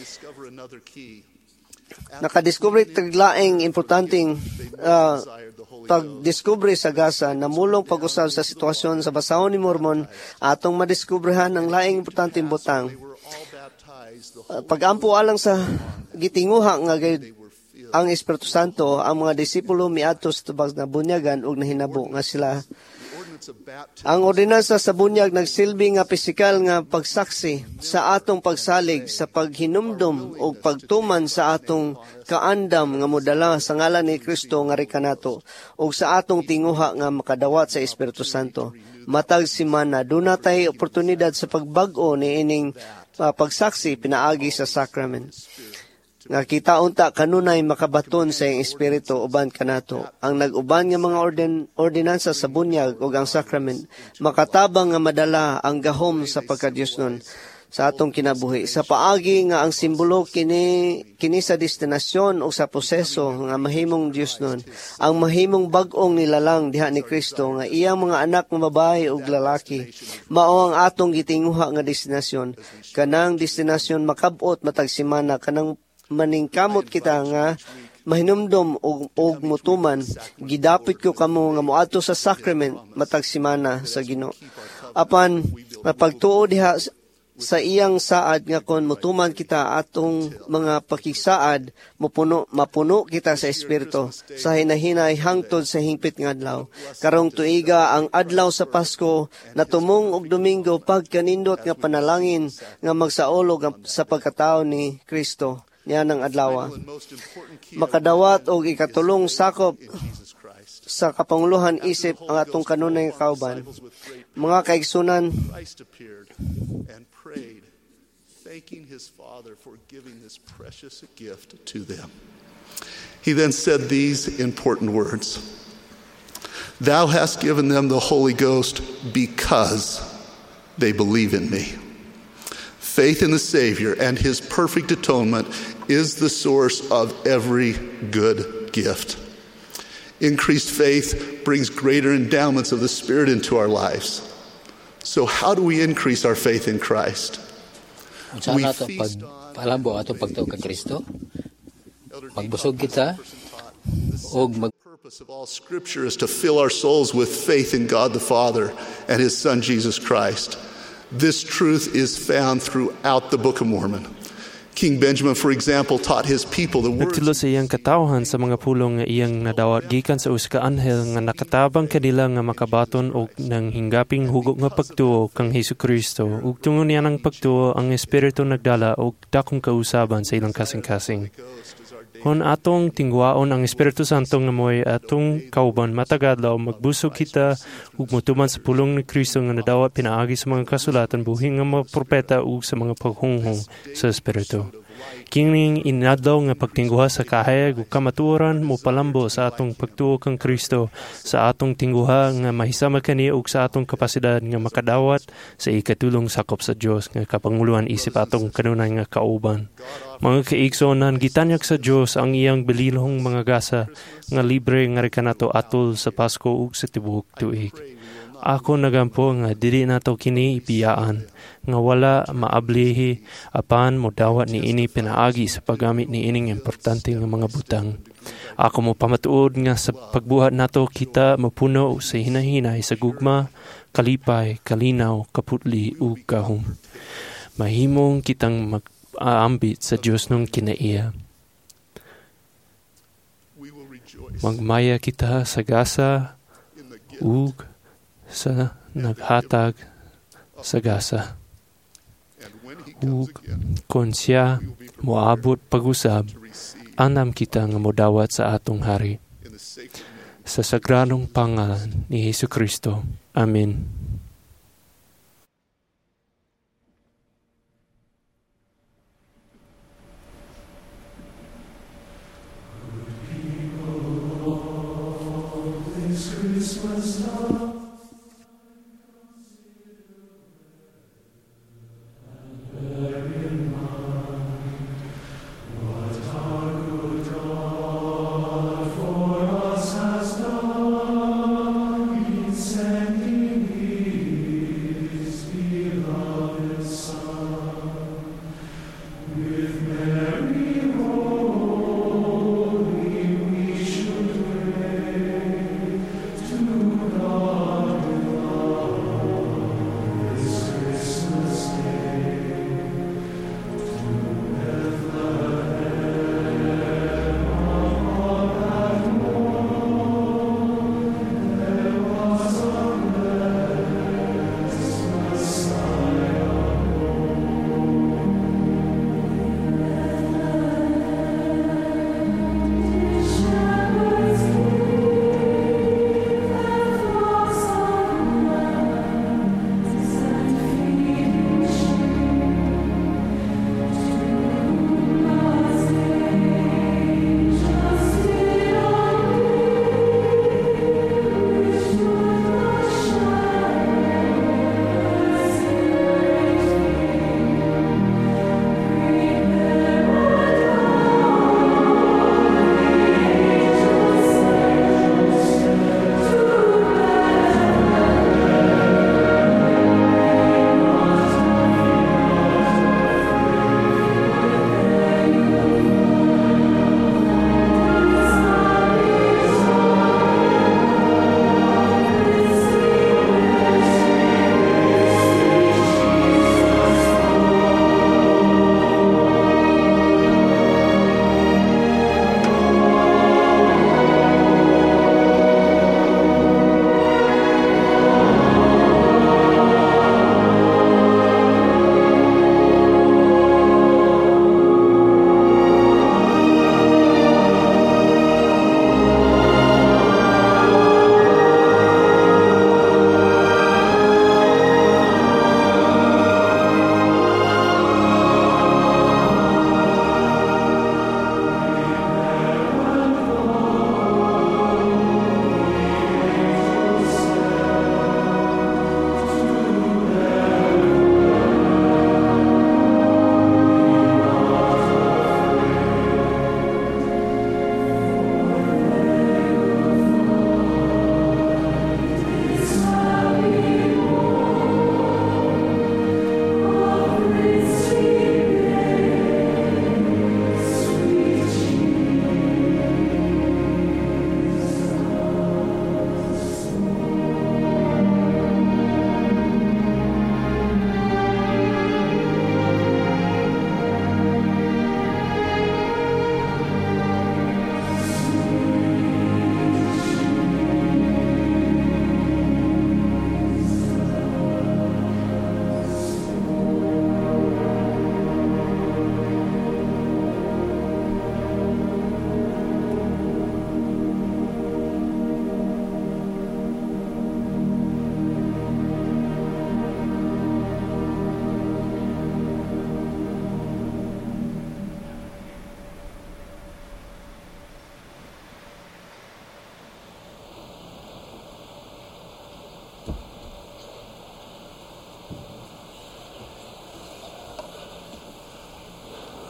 Speaker 2: Nakadiskubre taglaing importanteng uh, pagdiskubre sa gasa, namulong pag-usab sa sitwasyon sa basahon ni Mormon, atong madiskubrehan ang laing importanteng butang. Uh, pag-ampo alang sa gitinguha nga gayud ang Espiritu Santo, ang mga disipulo miadto sa tubag na bunyagan ug nahinabo nga sila. Ang ordinansa sa bunyag nagsilbi nga pisikal nga pagsaksi sa atong pagsalig sa paghinumdum o pagtuman sa atong kaandam nga modala sa ngalan ni Kristo nga rikanato o sa atong tinguha nga makadawat sa Espiritu Santo. Matag simana, doon natay oportunidad sa pagbag-o ni ining uh, pagsaksi pinaagi sa sacrament. Nga kita unta kanunay makabaton sa iyang espiritu uban kanato. Ang nag-uban nga mga ordin, ordinansa sa bunyag ug ang sacrament makatabang nga madala ang gahom sa pagkadiyos nun sa atong kinabuhi. Sa paagi nga ang simbolo kini kini sa destinasyon o sa proseso nga mahimong Dios nun. Ang mahimong bag-ong nilalang diha ni Kristo nga iyang mga anak nga babae ug lalaki. Mao ang atong gitinguha nga destinasyon. Kanang destinasyon makab-ot matag semana, kanang maningkamot kita nga mahinumdom og, og mutuman, gidapit ko kamo nga moadto sa sacrament matag semana sa Ginoo. Apan pagtuo diha sa iyang saad nga kon mutuman kita atong mga pakigsaad, mapuno mapuno kita sa espiritu sa hinahinay hangtod sa hingpit nga adlaw. Karong tuiga ang adlaw sa Pasko natumong og Domingo pagkanindot nga panalangin nga magsaulog sa pagkatao ni Kristo. Niya ng adlaw. Makadawat og ikatulong sakop sa kapanguluhan isip ang atong kanunay nga kauban. Mga kaigsunan,
Speaker 4: thanking his Father for giving this precious gift to them. He then said these important words: "Thou hast given them the Holy Ghost because they believe in me." Faith in the Savior and his perfect atonement is the source of every good gift. Increased faith brings greater endowments of the Spirit into our lives. So how do we increase our faith in Christ?
Speaker 8: Saan nato pagpalambo ato pagtuo kay Kristo? magbusog kita o mag
Speaker 4: The purpose of all Scripture is to fill our souls with faith in God the Father and His Son Jesus Christ. This truth is found throughout the Book of Mormon. King Benjamin, for example, taught his people the words.
Speaker 9: Nagtulo sa iyang katawhan sa mga pulong nga iyang nadawat gikan sa usa ka anghel nga nakatabang kanila nga makabaton og nang hinggaping hugo nga pagtuo kang Hesukristo ug tungod niya ng pagtuo ang Espiritu nagdala og dakong kausaban sa ilang kasing-kasing. Kung atong tingwaon ang Espiritu Santo nga mo'y atong kauban matagadlaw magbusog kita ug motuman sa pulong ni Kristo nga nadawat pinaagi sa mga kasulatan buhing nga mga propeta ug sa mga paghunghong sa Espiritu. Kining inadlaw nga pagtingguha sa kahayag ug kamatuoran mo palambo sa atong pagtuo kang Kristo sa atong tingguha nga mahisama kani ug sa atong kapasidad nga makadawat sa ikatulong sakop sa Dios nga kapanguluhan isip atong kanunay nga kauban. Mga kaigsonan, gitanyag sa Dios ang iyang bililhong mga gasa nga libre nga rekanato atol sa Pasko ug sa tibuok tuig. Ako nagampo nga dili nato kini ipiyaan nga wala maablihi apan modawat ni ini pinaagi sa paggamit ni ining importante nga mga butang. Ako mo pamatuod nga sa pagbuhat nato kita mapuno sa hinahinay sa gugma, kalipay, kalinaw, kaputli ug gahom. Mahimong kitang mag-aambit sa Dios nung kinaiya. Magmaya kita sa gasa ug sa naghatag sa gasa. Ug kung siya moabot pag-usab, andam kita nga modawat sa atong hari. Sa sagradong pangalan ni Hesukristo. Amen.
Speaker 10: Sending me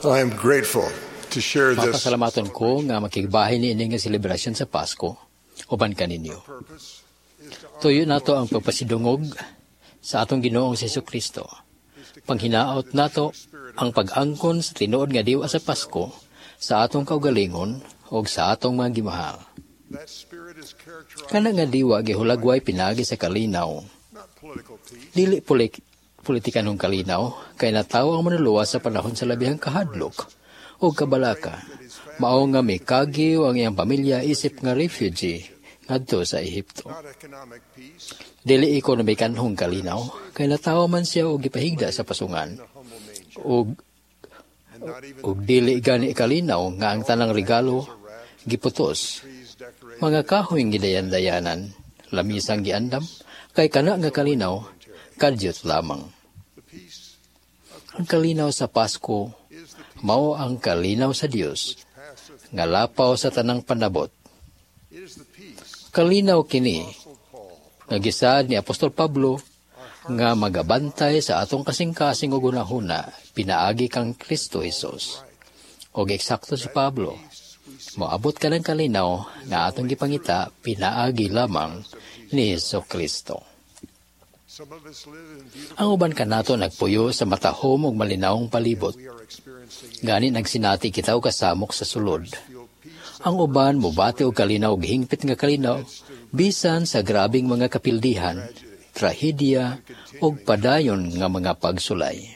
Speaker 10: I am grateful to share this.
Speaker 8: Mapasalamaton ko nga makigbahin ni ini nga selebrasyon sa Pasko uban kaninyo. Tuyo nato ang pagpasidungog sa atong Ginoong Jesucristo. Panghinaot nato ang pag-angkon sa tinuod nga diwa sa Pasko sa atong kaugalingon o sa atong mga gimahal. Kana nga diwa gihulagway pinagi sa kalinaw. Dili polik politikanong kalinaw kay natawo ang manuluwas sa panahon sa labihang kahadlok o kabalaka. Mao nga may kagiw ang iyang pamilya isip nga refugee ngadto sa Ehipto. Dili ekonomikanhong kalinaw kay natawo man siya og gipahigda sa pasungan. Og og dili gani kalinaw nga ang tanang regalo giputos. Mga kahoy gidayan-dayanan, lamisang giandam, kay kana nga kalinaw, kadyot lamang. Ang kalinaw sa Pasko, mao ang kalinaw sa Dios, nga lapaw sa tanang panabot. Kalinaw kini, nga gisaad ni Apostol Pablo, nga magabantay sa atong kasing-kasing ug unahuna, pinaagi kang Kristo Jesus. Og eksakto si Pablo, moabot ka ng kalinaw nga atong gipangita, pinaagi lamang ni Hesus Kristo. Ang uban kanato nagpuyo sa matahom ug malinawong palibot. Gani nagsinati kita og kasamok sa sulod. Ang uban mobati og kalinaw ug hingpit nga kalinaw bisan sa grabing mga kapildihan, trahedya ug padayon nga mga pagsulay.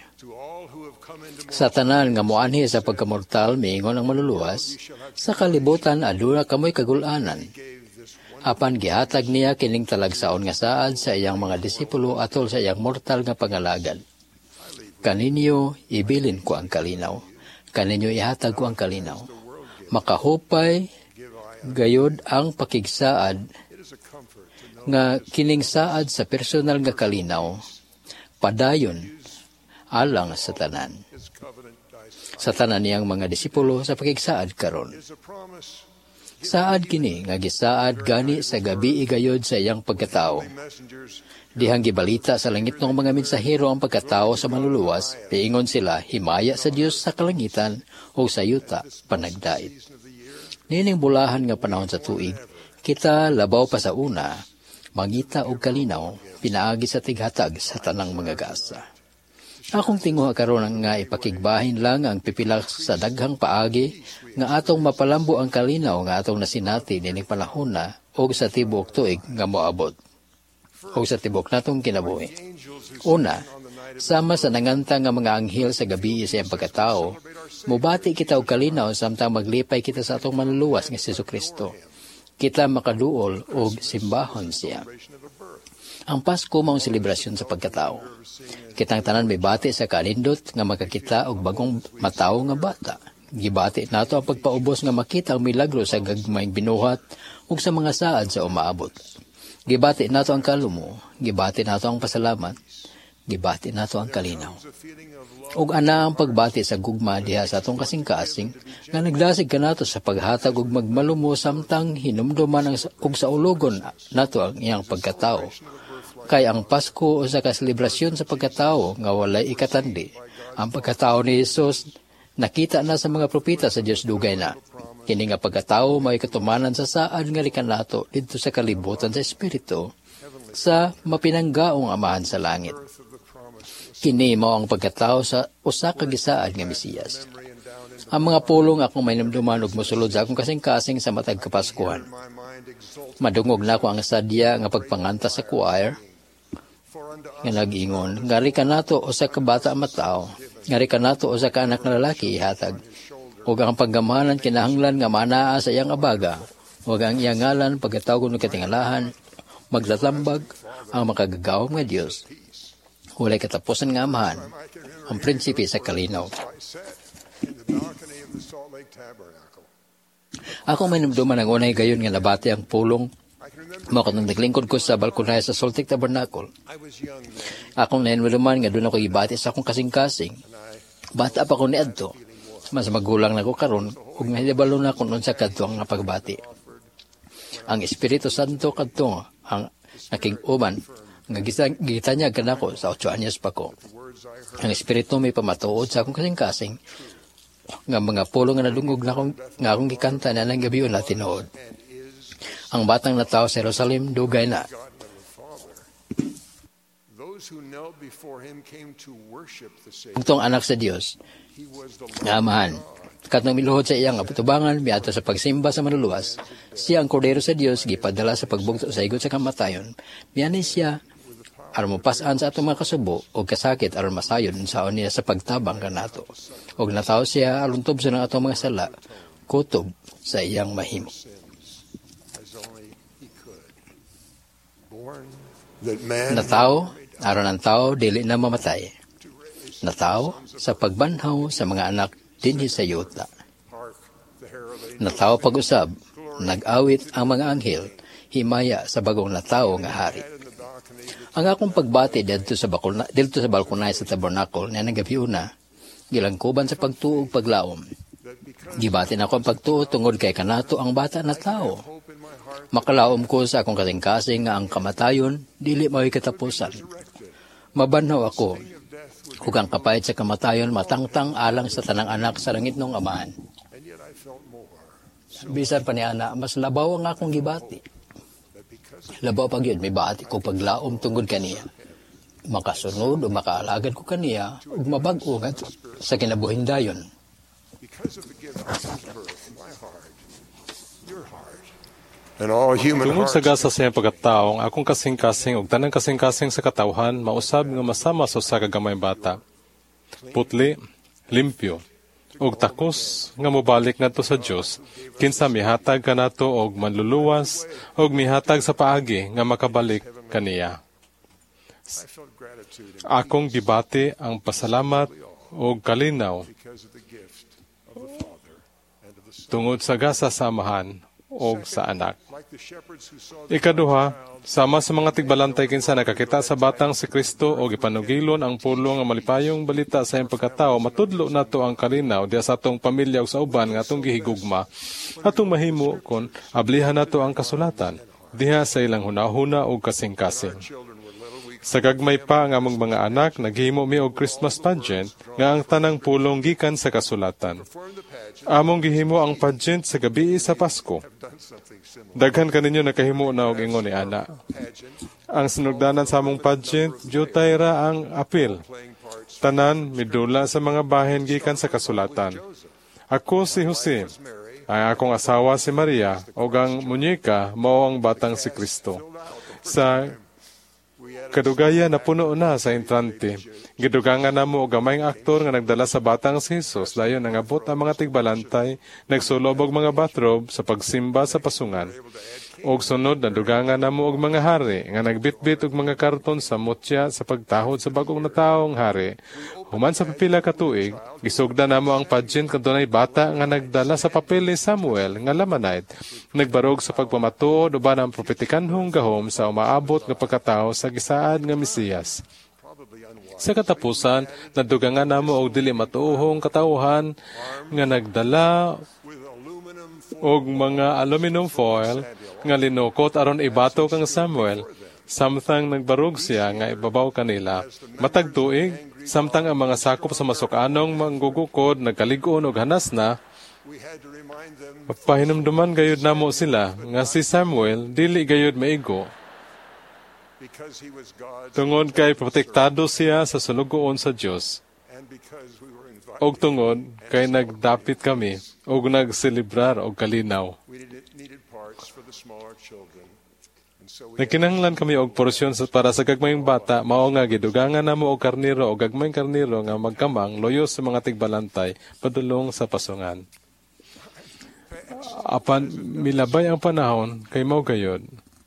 Speaker 8: Sa tanan nga moanhi sa pagkamortal miingon ang maluluwas, sa kalibutan aduna kamoy kagulanan. Apan gihatag niya kining talagsaon nga saad sa iyang mga disipulo atol sa iyang mortal nga pangalagad. Kaninyo ibilin ko ang kalinaw, kaninyo ihatag ko ang kalinaw. Makahupay gayod ang pakigsaad nga kining saad sa personal nga kalinaw, padayon alang sa tanan. Sa tanan niyang mga disipulo sa pakigsaad karon. Saad kini nga gisaad gani sa gabi igayod sa iyang pagkatao. Dihang gibalita sa langit ng mga mensahero ang pagkatao sa maluluwas, piingon sila himaya sa Dios sa kalangitan o sa yuta panagdait. Nining bulahan nga panahon sa tuig, kita labaw pa sa una, mangita og kalinaw, pinaagi sa tighatag sa tanang mga gasa. Akong tinguha karon nga ipakigbahin lang ang pipila sa daghang paagi nga atong mapalambo ang kalinaw nga atong nasinati nining panahon na o sa tibuok tuig nga moabot o sa tibuok natong kinabuhi. Una, sama sa nanganta nga mga anghel sa gabi sa iyang pagkatao, mubati kita og kalinaw samtang maglipay kita sa atong manluluwas nga si Jesucristo. Kita makaduol og simbahon siya. Ang Pasko maong selebrasyon sa pagkatao. Kitang tanan may bati sa kanindot nga makakita og bagong mataw nga bata. Gibati nato ang pagpaubos nga makita ang milagro sa gagmayng binuhat ug sa mga saad sa umaabot. Gibati nato ang kalumo, gibati nato ang pasalamat, gibati nato ang kalinaw. Ug ana ang pagbati sa gugma diha sa atong kasing-kasing nga naglasig kanato sa paghatag ug magmalumo samtang hinumduman ang ug sa ulogon nato ang iyang pagkatao. Kay ang Pasko o sa kaselebrasyon sa pagkatao nga walay ikatandi. Ang pagkatao ni Jesus nakita na sa mga propeta sa Dios dugay na. Kini nga pagkatao may katumanan sa saad nga likan nato didto sa kalibutan sa espiritu sa mapinanggaong amahan sa langit. Kini mao ang pagkatao sa usa ka gisaad nga Mesiyas. Ang mga pulong akong may namduman ug mosulod sa akong kasing-kasing sa matag kapaskuhan. Madungog na ko ang sadya nga pagpanganta sa choir nga nag-ingon, ngari ka nato o sa kabata matao, ngari ka nato o sa kaanak na lalaki ihatag, ug ang paggamahanan kinahanglan nga manaa sa iyang abaga, ug ang iyang ngalan pagkatawgon ng katingalahan, maglatambag ang makagagawang nga Dios. Walay katapusan nga amahan, ang prinsipe sa kalinaw. Ako may namduman ang unay gayon nga nabati ang pulong mo katong naglingkod ko sa balkonaya sa Salt Lake Tabernacle. Akong nainwaluman nga doon ako ibati sa akong kasing-kasing. Bata pa ko ni Adto. Mas magulang na ko karon ug nahibalo na ko noon sa kadto nga pagbati. Ang Espiritu Santo kadto ang nakig-uban nga gitanyag kanako sa otso anyos pa ko. Ang Espiritu may pamatuod sa akong kasing-kasing nga mga pulo nga nadungog na akong, nga akong gikanta na ng gabi na tinuod. Ang batang na tao sa Jerusalem dugay na. Itong anak sa Dios nga amahan. Katong miluhod sa iyang aputubangan miato sa pagsimba sa manluluwas, siya ang kordero sa Dios gipadala sa pagbugto sa igot sa kamatayon. Miani siya aron mapasaan sa atong mga kasubo o kasakit aron masayon sa niya sa pagtabang kanato. Og natawo siya aluntob sa ng atong mga sala, kutob sa iyang mahimo. Natawo aron ang tao dili na mamatay. Natawo sa pagbanhaw sa mga anak dinhi sa yuta. Natawo pag-usab, nag-awit ang mga anghel, himaya sa bagong natawo nga hari. Ang akong pagbati dito sa bakuna, dito sa balkonay sa tabernacle na nagabiuna, gilangkuban sa pagtuog paglaom. Gibati na ako ang pagtuo tungod kay kanato ang bata na tao. Makalaom ko sa akong kasing-kasing nga ang kamatayon, dili mao'y katapusan. Mabanhaw ako, kung ang kapait sa kamatayon matangtang alang sa tanang anak sa langit ng amahan. Bisan pa ni ana, mas labaw ang akong gibati. Labaw pag yun, may bati ko paglaom tungod kaniya. Makasunod o makaalagad ko kaniya, o mabag-o sa kinabuhing dayon.
Speaker 6: Tungod sa gasa sa iyang pagkataong, akong kasing-kasing og tanang kasing-kasing sa katawhan, mausab nga masama sa usa ka gamay bata. Putli, limpyo, og takos nga mobalik nato sa Dios, kinsa mihatag kanato og manluluwas og mihatag sa paagi nga makabalik kaniya. Akong gibati ang pasalamat og kalinaw tungod sa gasa sa amahan o sa anak. Ikaduha, sama sa mga tigbalantay kinsa nakakita sa batang si Kristo o gipanugilon ang pulo nga malipayong balita sa iyang pagkatao, matudlo nato ang kalinaw diya sa atong pamilya o sa uban nga atong gihigugma, atong mahimo kon ablihan nato ang kasulatan diha sa ilang hunahuna o kasing-kasing. Sa gagmay pa nga among mga anak, naghimo mi og Christmas pageant nga ang tanang pulong gikan sa kasulatan. Among gihimo ang pageant sa gabi sa Pasko. Daghan kaninyo nakahimo na og ingon ni ana. Ang sinugdanan sa among pageant, jutay ra ang apil. Tanan midula sa mga bahin gikan sa kasulatan. Ako si Jose, ang akong asawa si Maria, ug ang munyeka mao ang batang si Kristo. Sa kadugaya na puno na sa entrante. Gidugangan na mo o gamayng aktor nga nagdala sa batang si Jesus. Dayon nangabot ang mga tigbalantay, nagsulob og mga bathrobe sa pagsimba sa pasungan. Og sunod, nadugangan na mo og mga hari nga nagbitbit og mga karton sa mutya sa pagtahod sa bagong nataong hari. Human sa pipila ka tuig, gisugda na mo ang pageant kadunay bata nga nagdala sa papel ni Samuel nga Lamanite, nagbarog sa pagpamatuod uban ang propetikanhong gahom sa umaabot nga pagkatao sa gisaad nga Mesiyas. Sa katapusan, nadugangan na mo og dili matuohong katawhan nga nagdala og mga aluminum foil nga linukot aron ibato kang Samuel, samtang nagbarog siya nga ibabaw kanila. Matag tuig, samtang ang mga sakop sa masukanong manggugukod nagkalig-on og hanas na, pahinumduman gayud namo sila nga si Samuel dili gayud maigo. Tungod kay protektado siya sa sulugoon sa Dios. Og tungod kay nagdapit kami og nagselebrar og kalinaw. Nagkinahanglan kami og porsyon para sa gagmayng bata, mao nga gidugangan namo og karniro o gagmayng karniro nga magkamang loyo sa mga tigbalantay padulong sa pasungan. Apan milabay ang panahon kay mao gayod.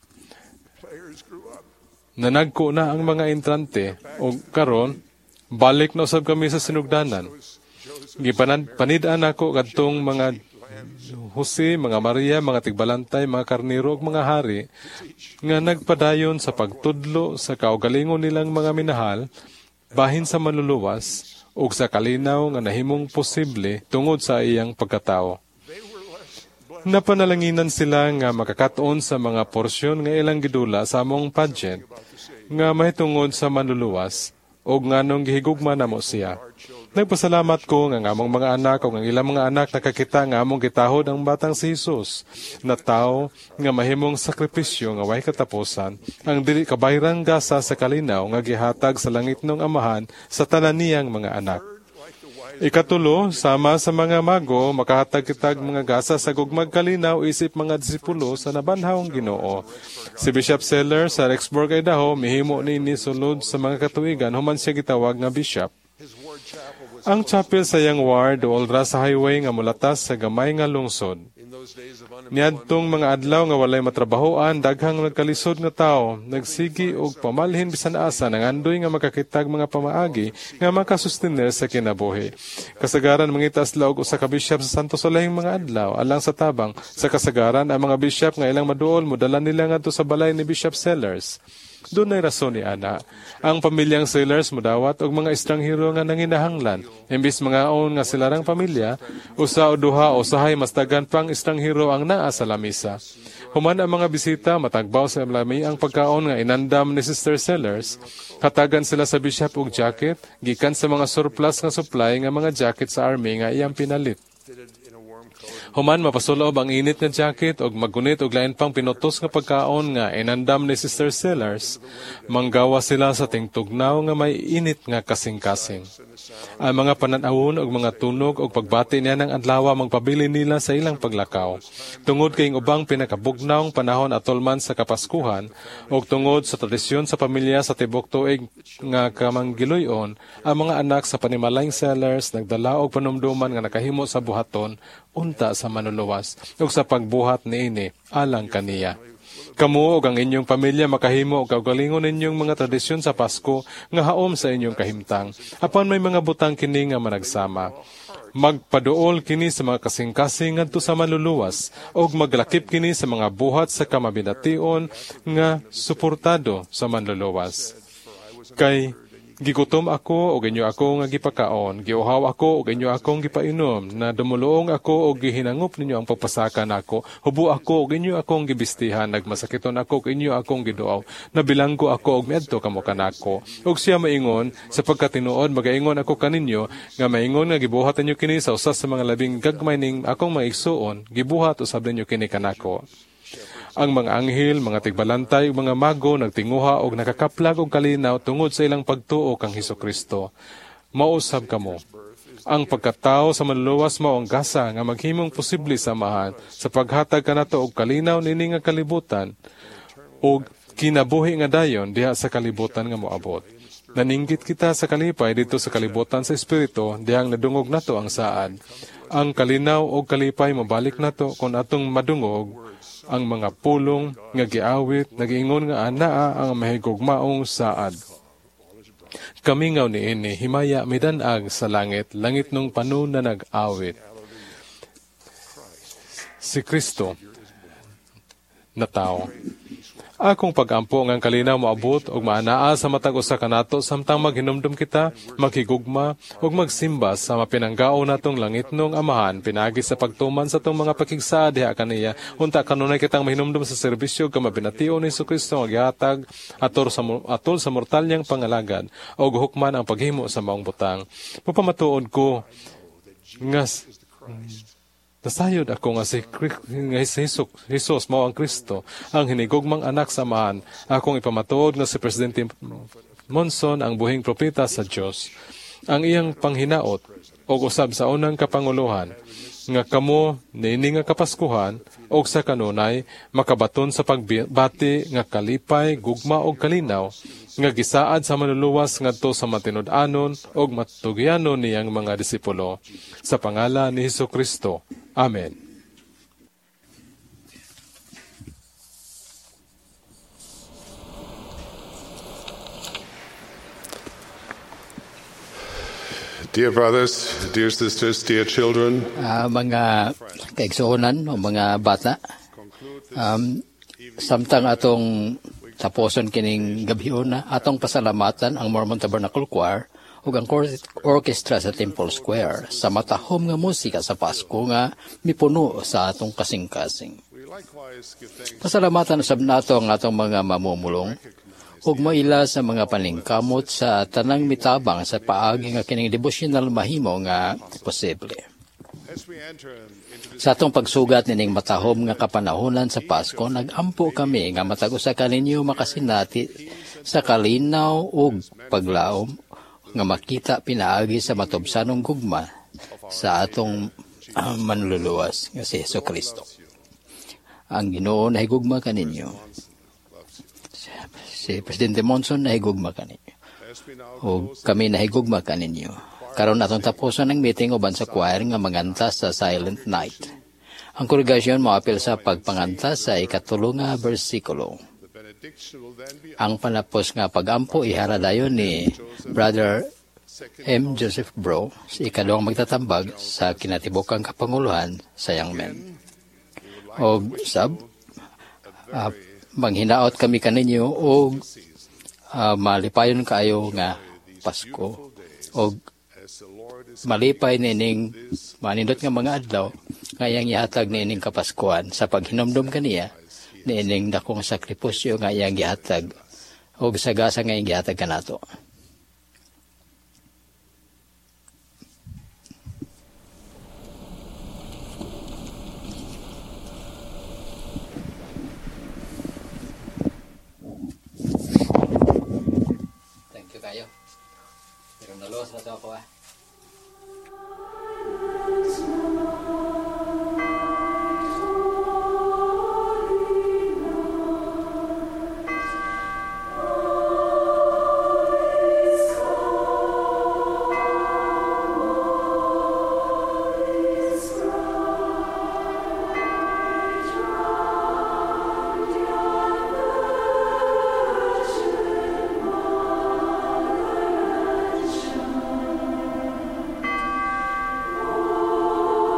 Speaker 6: Nanagko na ang mga entrante o karon balik na usab kami sa sinugdanan. Gipanid-an ako kadtong mga Jose, mga Maria, mga tigbalantay, mga karniro ug mga hari nga nagpadayon sa pagtudlo sa kaugalingon nilang mga minahal bahin sa manluluwas ug sa kalinaw nga nahimong posible tungod sa iyang pagkatao. Napanalanginan sila nga makakatuon sa mga porsyon nga ilang gidula sa among pageant nga mahitungod sa manluluwas ug nganong gihigugma namo siya. Nagpasalamat ko nga among mga anak o ang ilang mga anak nakakita nga among gitahod ang batang si Jesus na tao nga mahimong sakripisyo nga way katapusan ang dili kabayrang gasa sa kalinaw nga gihatag sa langit ng Amahan sa tanan niyang mga anak. Ikatulo, sama sa mga mago, makahatag-kitag mga gasa sa gugmag kalinaw isip mga disipulo sa nabanhawng Ginoo. Si Bishop Seller sa Rexburg, Idaho, mihimo ni sulod sa mga katuigan human siya gitawag nga bishop. Ang chapel sa iyang ward olra sa highway nga mulatas sa gamay nga lungsod. Niadtong mga adlaw nga walay matrabahoan, daghang nagkalisod nga tao, nagsigi og pamalhin bisan asa nangandoy nga makakitag mga pamaagi nga makasustenir sa kinabuhi. Kasagaran mangitas laog usa ka bishop sa Santo Solahing mga adlaw alang sa tabang sa kasagaran ang mga bishop nga ilang maduol modala nila ngadto sa balay ni Bishop Sellers. Doon ay rason ni Ana. Ang pamilyang Sellers mudawat og mga estranghero nga nanginahanglan. Imbis mga on nga silarang pamilya, usa o duha o sahay mas dagan pang estranghero ang naa sa lamisa. Human ang mga bisita, matagbaw sa lami ang pagkaon nga inandam ni Sister Sellers. Hatagan sila sa bishop og jacket, gikan sa mga surplus nga supply nga mga jacket sa army nga iyang pinalit. Human mapasulob ang init nga jacket og maggunit og lain pang pinutos nga pagkaon nga inandam ni Sister Sellers, manggawa sila sa tingtugnaw nga may init nga kasing-kasing. Ang mga pananawon og mga tunog og pagbati niya ng adlaw magpabili nila sa ilang paglakaw. Tungod kay ubang pinakabugnaw panahon atol man sa Kapaskuhan og tungod sa tradisyon sa pamilya sa tibok tuig nga kamanggiloyon, ang mga anak sa panimalayng Sellers nagdala og panumduman nga nakahimo sa buhaton unta sa manuluwas ug sa pagbuhat niini alang kaniya. Kamo ug ang inyong pamilya makahimo og kaugalingon ninyong mga tradisyon sa Pasko nga haom sa inyong kahimtang. Apan may mga butang kini nga managsama. Magpaduol kini sa mga kasing-kasing ngadto sa manluluwas og maglakip kini sa mga buhat sa kamabination nga suportado sa manluluwas. Kay gigutom ako og inyo ako nga gipakaon, giuhaw ako og inyo akong gipainom, na dumuluong ako og gihinangup ninyo ang pagpasaka nako, hubo ako og inyo akong gibistihan, nagmasakiton ako og inyo akong giduaw, nabilanggo ako og miadto kamo kanako. Og siya maingon, sapagkat tinuod magaingon ako kaninyo, nga maingon nga gibuhat ninyo kini sa usas sa mga labing gagmay ning akong mga igsuon, gibuhat usab ninyo kini kanako. Ang mga anghel, mga tigbalantay ug mga mago nagtinguha og nakakaplag og kalinaw tungod sa ilang pagtuo kang Hesukristo. Mausab kamo. Ang pagkatao sa manluluwas mao ang gasa nga maghimong posible samahan sa paghatag kanato og kalinaw nini nga kalibutan ug kinabuhi nga dayon diha sa kalibutan nga moabot. Naninggit kita sa kalipay dito sa kalibutan sa espiritu dihang nadungog nato ang saad. Ang kalinaw o kalipay mabalik nato kung atong madungog ang mga pulong nga giawit, nag-ingon nga anaa ang mahigugmaong saad. Kamingaw ni ini, himaya midanag sa langit, langit nung panon na nag-awit. Si Kristo na tao. Akong pag-ampo ngang kalinaw moabot og maanaa sa matag usa kanato samtang maghinumdum kita, maghigugma ug magsimba sa mapinanggao natong langitnong Amahan pinagi sa pagtuman sa tong mga pakigsaad diha kaniya. Unta kanunay kitang mahinumdum sa serbisyo nga mabination ni Hesukristo nga gihatag atol sa atol sa mortal niyang pangalagad og hukman ang paghimo sa maong butang. Mapamatuod ko nga nasayod ako nga si Jesus, Jesus mao ang Kristo, ang hinigugmang anak sa Amahan. Akong ipamatuod nga si Presidente Monson ang buhing propeta sa Dios. Ang iyang panghinaot o usab sa unang kapanguluhan nga kamo niini nga kapaskuhan o sa kanunay makabaton sa pagbati nga kalipay, gugma o kalinaw nga gisaad sa manluluwas ngadto sa matinud-anon o matugyanon niyang mga disipulo. Sa pangalan ni Hesukristo. Amen.
Speaker 10: Dear brothers, dear sisters, dear children,
Speaker 8: uh, mga kaigsuonan o mga bata, um, samtang atong taposon kining gabion na atong pasalamatan ang Mormon Tabernacle Choir ug ang orchestra sa Temple Square sa matahom nga musika sa Pasko nga mipuno sa atong kasing-kasing. Pasalamatan sab nato ang atong mga mamumulong ug maila sa mga paningkamot sa tanang mitabang sa paagi nga kining devotional mahimo nga posible. Sa atong pagsugat nining matahom nga kapanahonan sa Pasko, nagampo kami nga matag-usa kaninyo makasinati sa kalinaw ug paglaom nga makita pinaagi sa matubsanong gugma sa atong uh, manluluwas nga si Jesucristo. Ang Ginoo nahigugma kaninyo. Si Presidente Monson nahigugma kaninyo. O kami nahigugma kaninyo. Karon atong tapuson ng meeting uban sa choir nga manganta sa Silent Night. Ang kongregasyon moapil sa pagpanganta sa ikatulo nga bersikulo. Ang panapos nga pagampo iharadayon ni Brother M. Joseph Bro sa ikaduhang magtatambag sa kinatibukang kapanguluhan sa Young Men. O sab, uh, manghinaot kami kaninyo o uh, malipayon kayo nga Pasko o malipay nining manindot nga mga adlaw ngayang ihatag nining kapaskuhan sa paghinomdom kaniya nining dakong sakripisyo nga iyang gihatag o sagasa nga iyang gihatag kanato. Thank you kayo. Pero nalos na to ako ah.
Speaker 11: Oh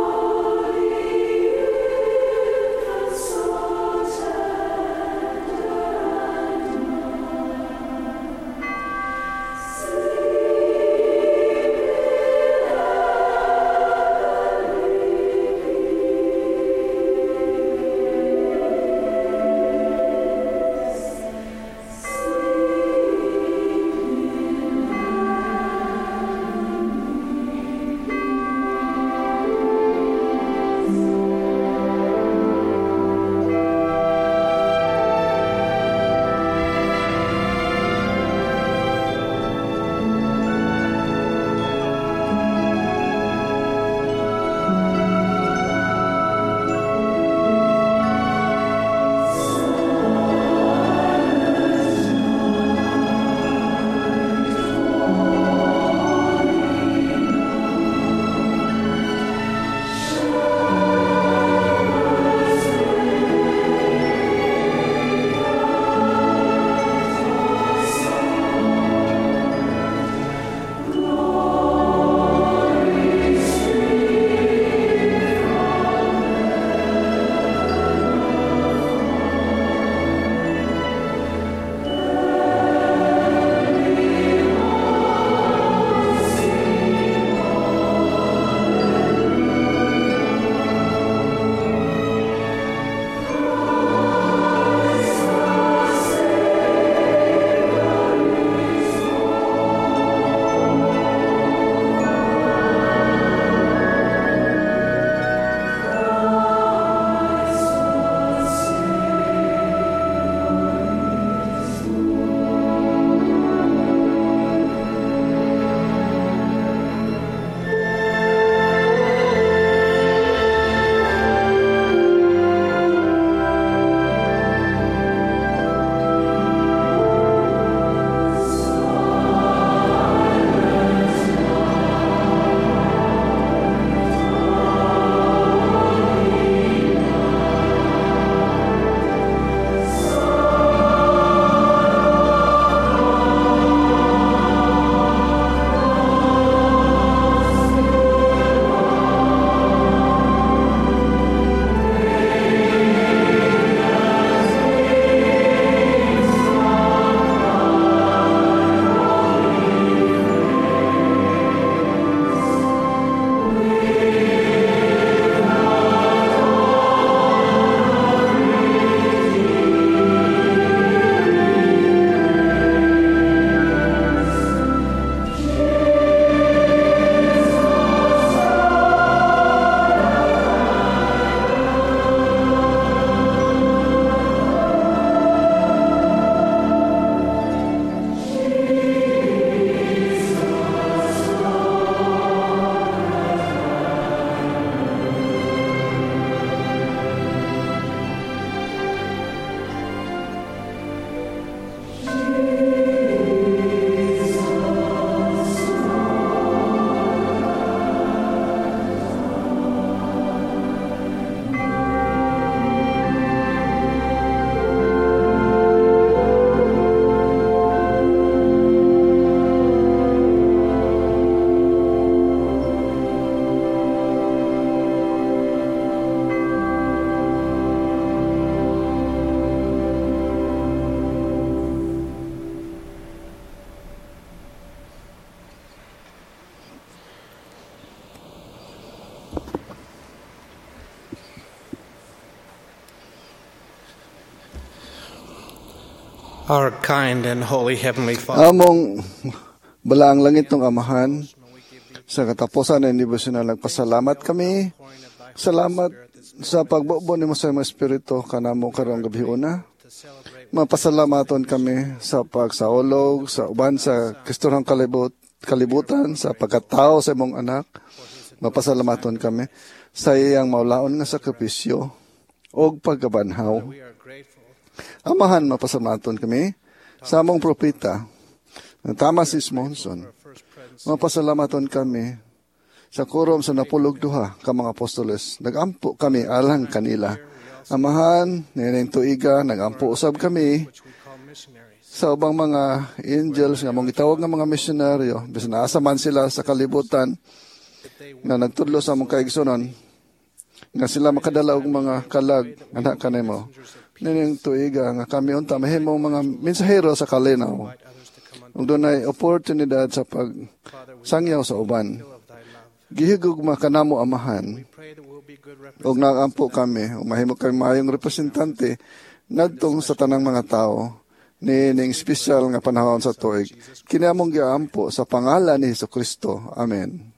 Speaker 11: Our kind and holy Heavenly Father,
Speaker 12: Among balaang langit ng Amahan, sa katapusan ng devotional, nagpasalamat kami. Salamat sa pagbubo ni mo sa mga Espiritu kanamo karong gabi una. Mapasalamaton kami sa pagsaulog, sa uban sa Kristurang kalibut, kalibutan, sa pagkatao sa imong anak. Mapasalamaton kami sa iyang maulaon nga sakripisyo o pagkabanhaw. Amahan, mapasalamaton kami sa among propeta, na Thomas Monson. Mapasalamaton kami sa kurom sa napulog duha ka mga apostoles. Nagampo kami alang kanila. Amahan, nining tuiga, nagampo usab kami sa ubang mga angels nga mong itawag nga mga misyonaryo. Bisan asa man sila sa kalibutan na nagtudlo sa mong kaigsunon nga sila makadala og mga kalag anak kanimo. Nining tuiga nga kami unta mahimong mga mensahero sa kalinaw. Ug dunay oportunidad sa pagsangyaw sa uban. Gihigog makanamo amahan. Ug nagampo kami, ug mahimo kami maayong representante ngadtong sa tanang mga tao nining special nga panahon sa tuig. Kini among giampo sa pangalan ni Hesukristo. Amen.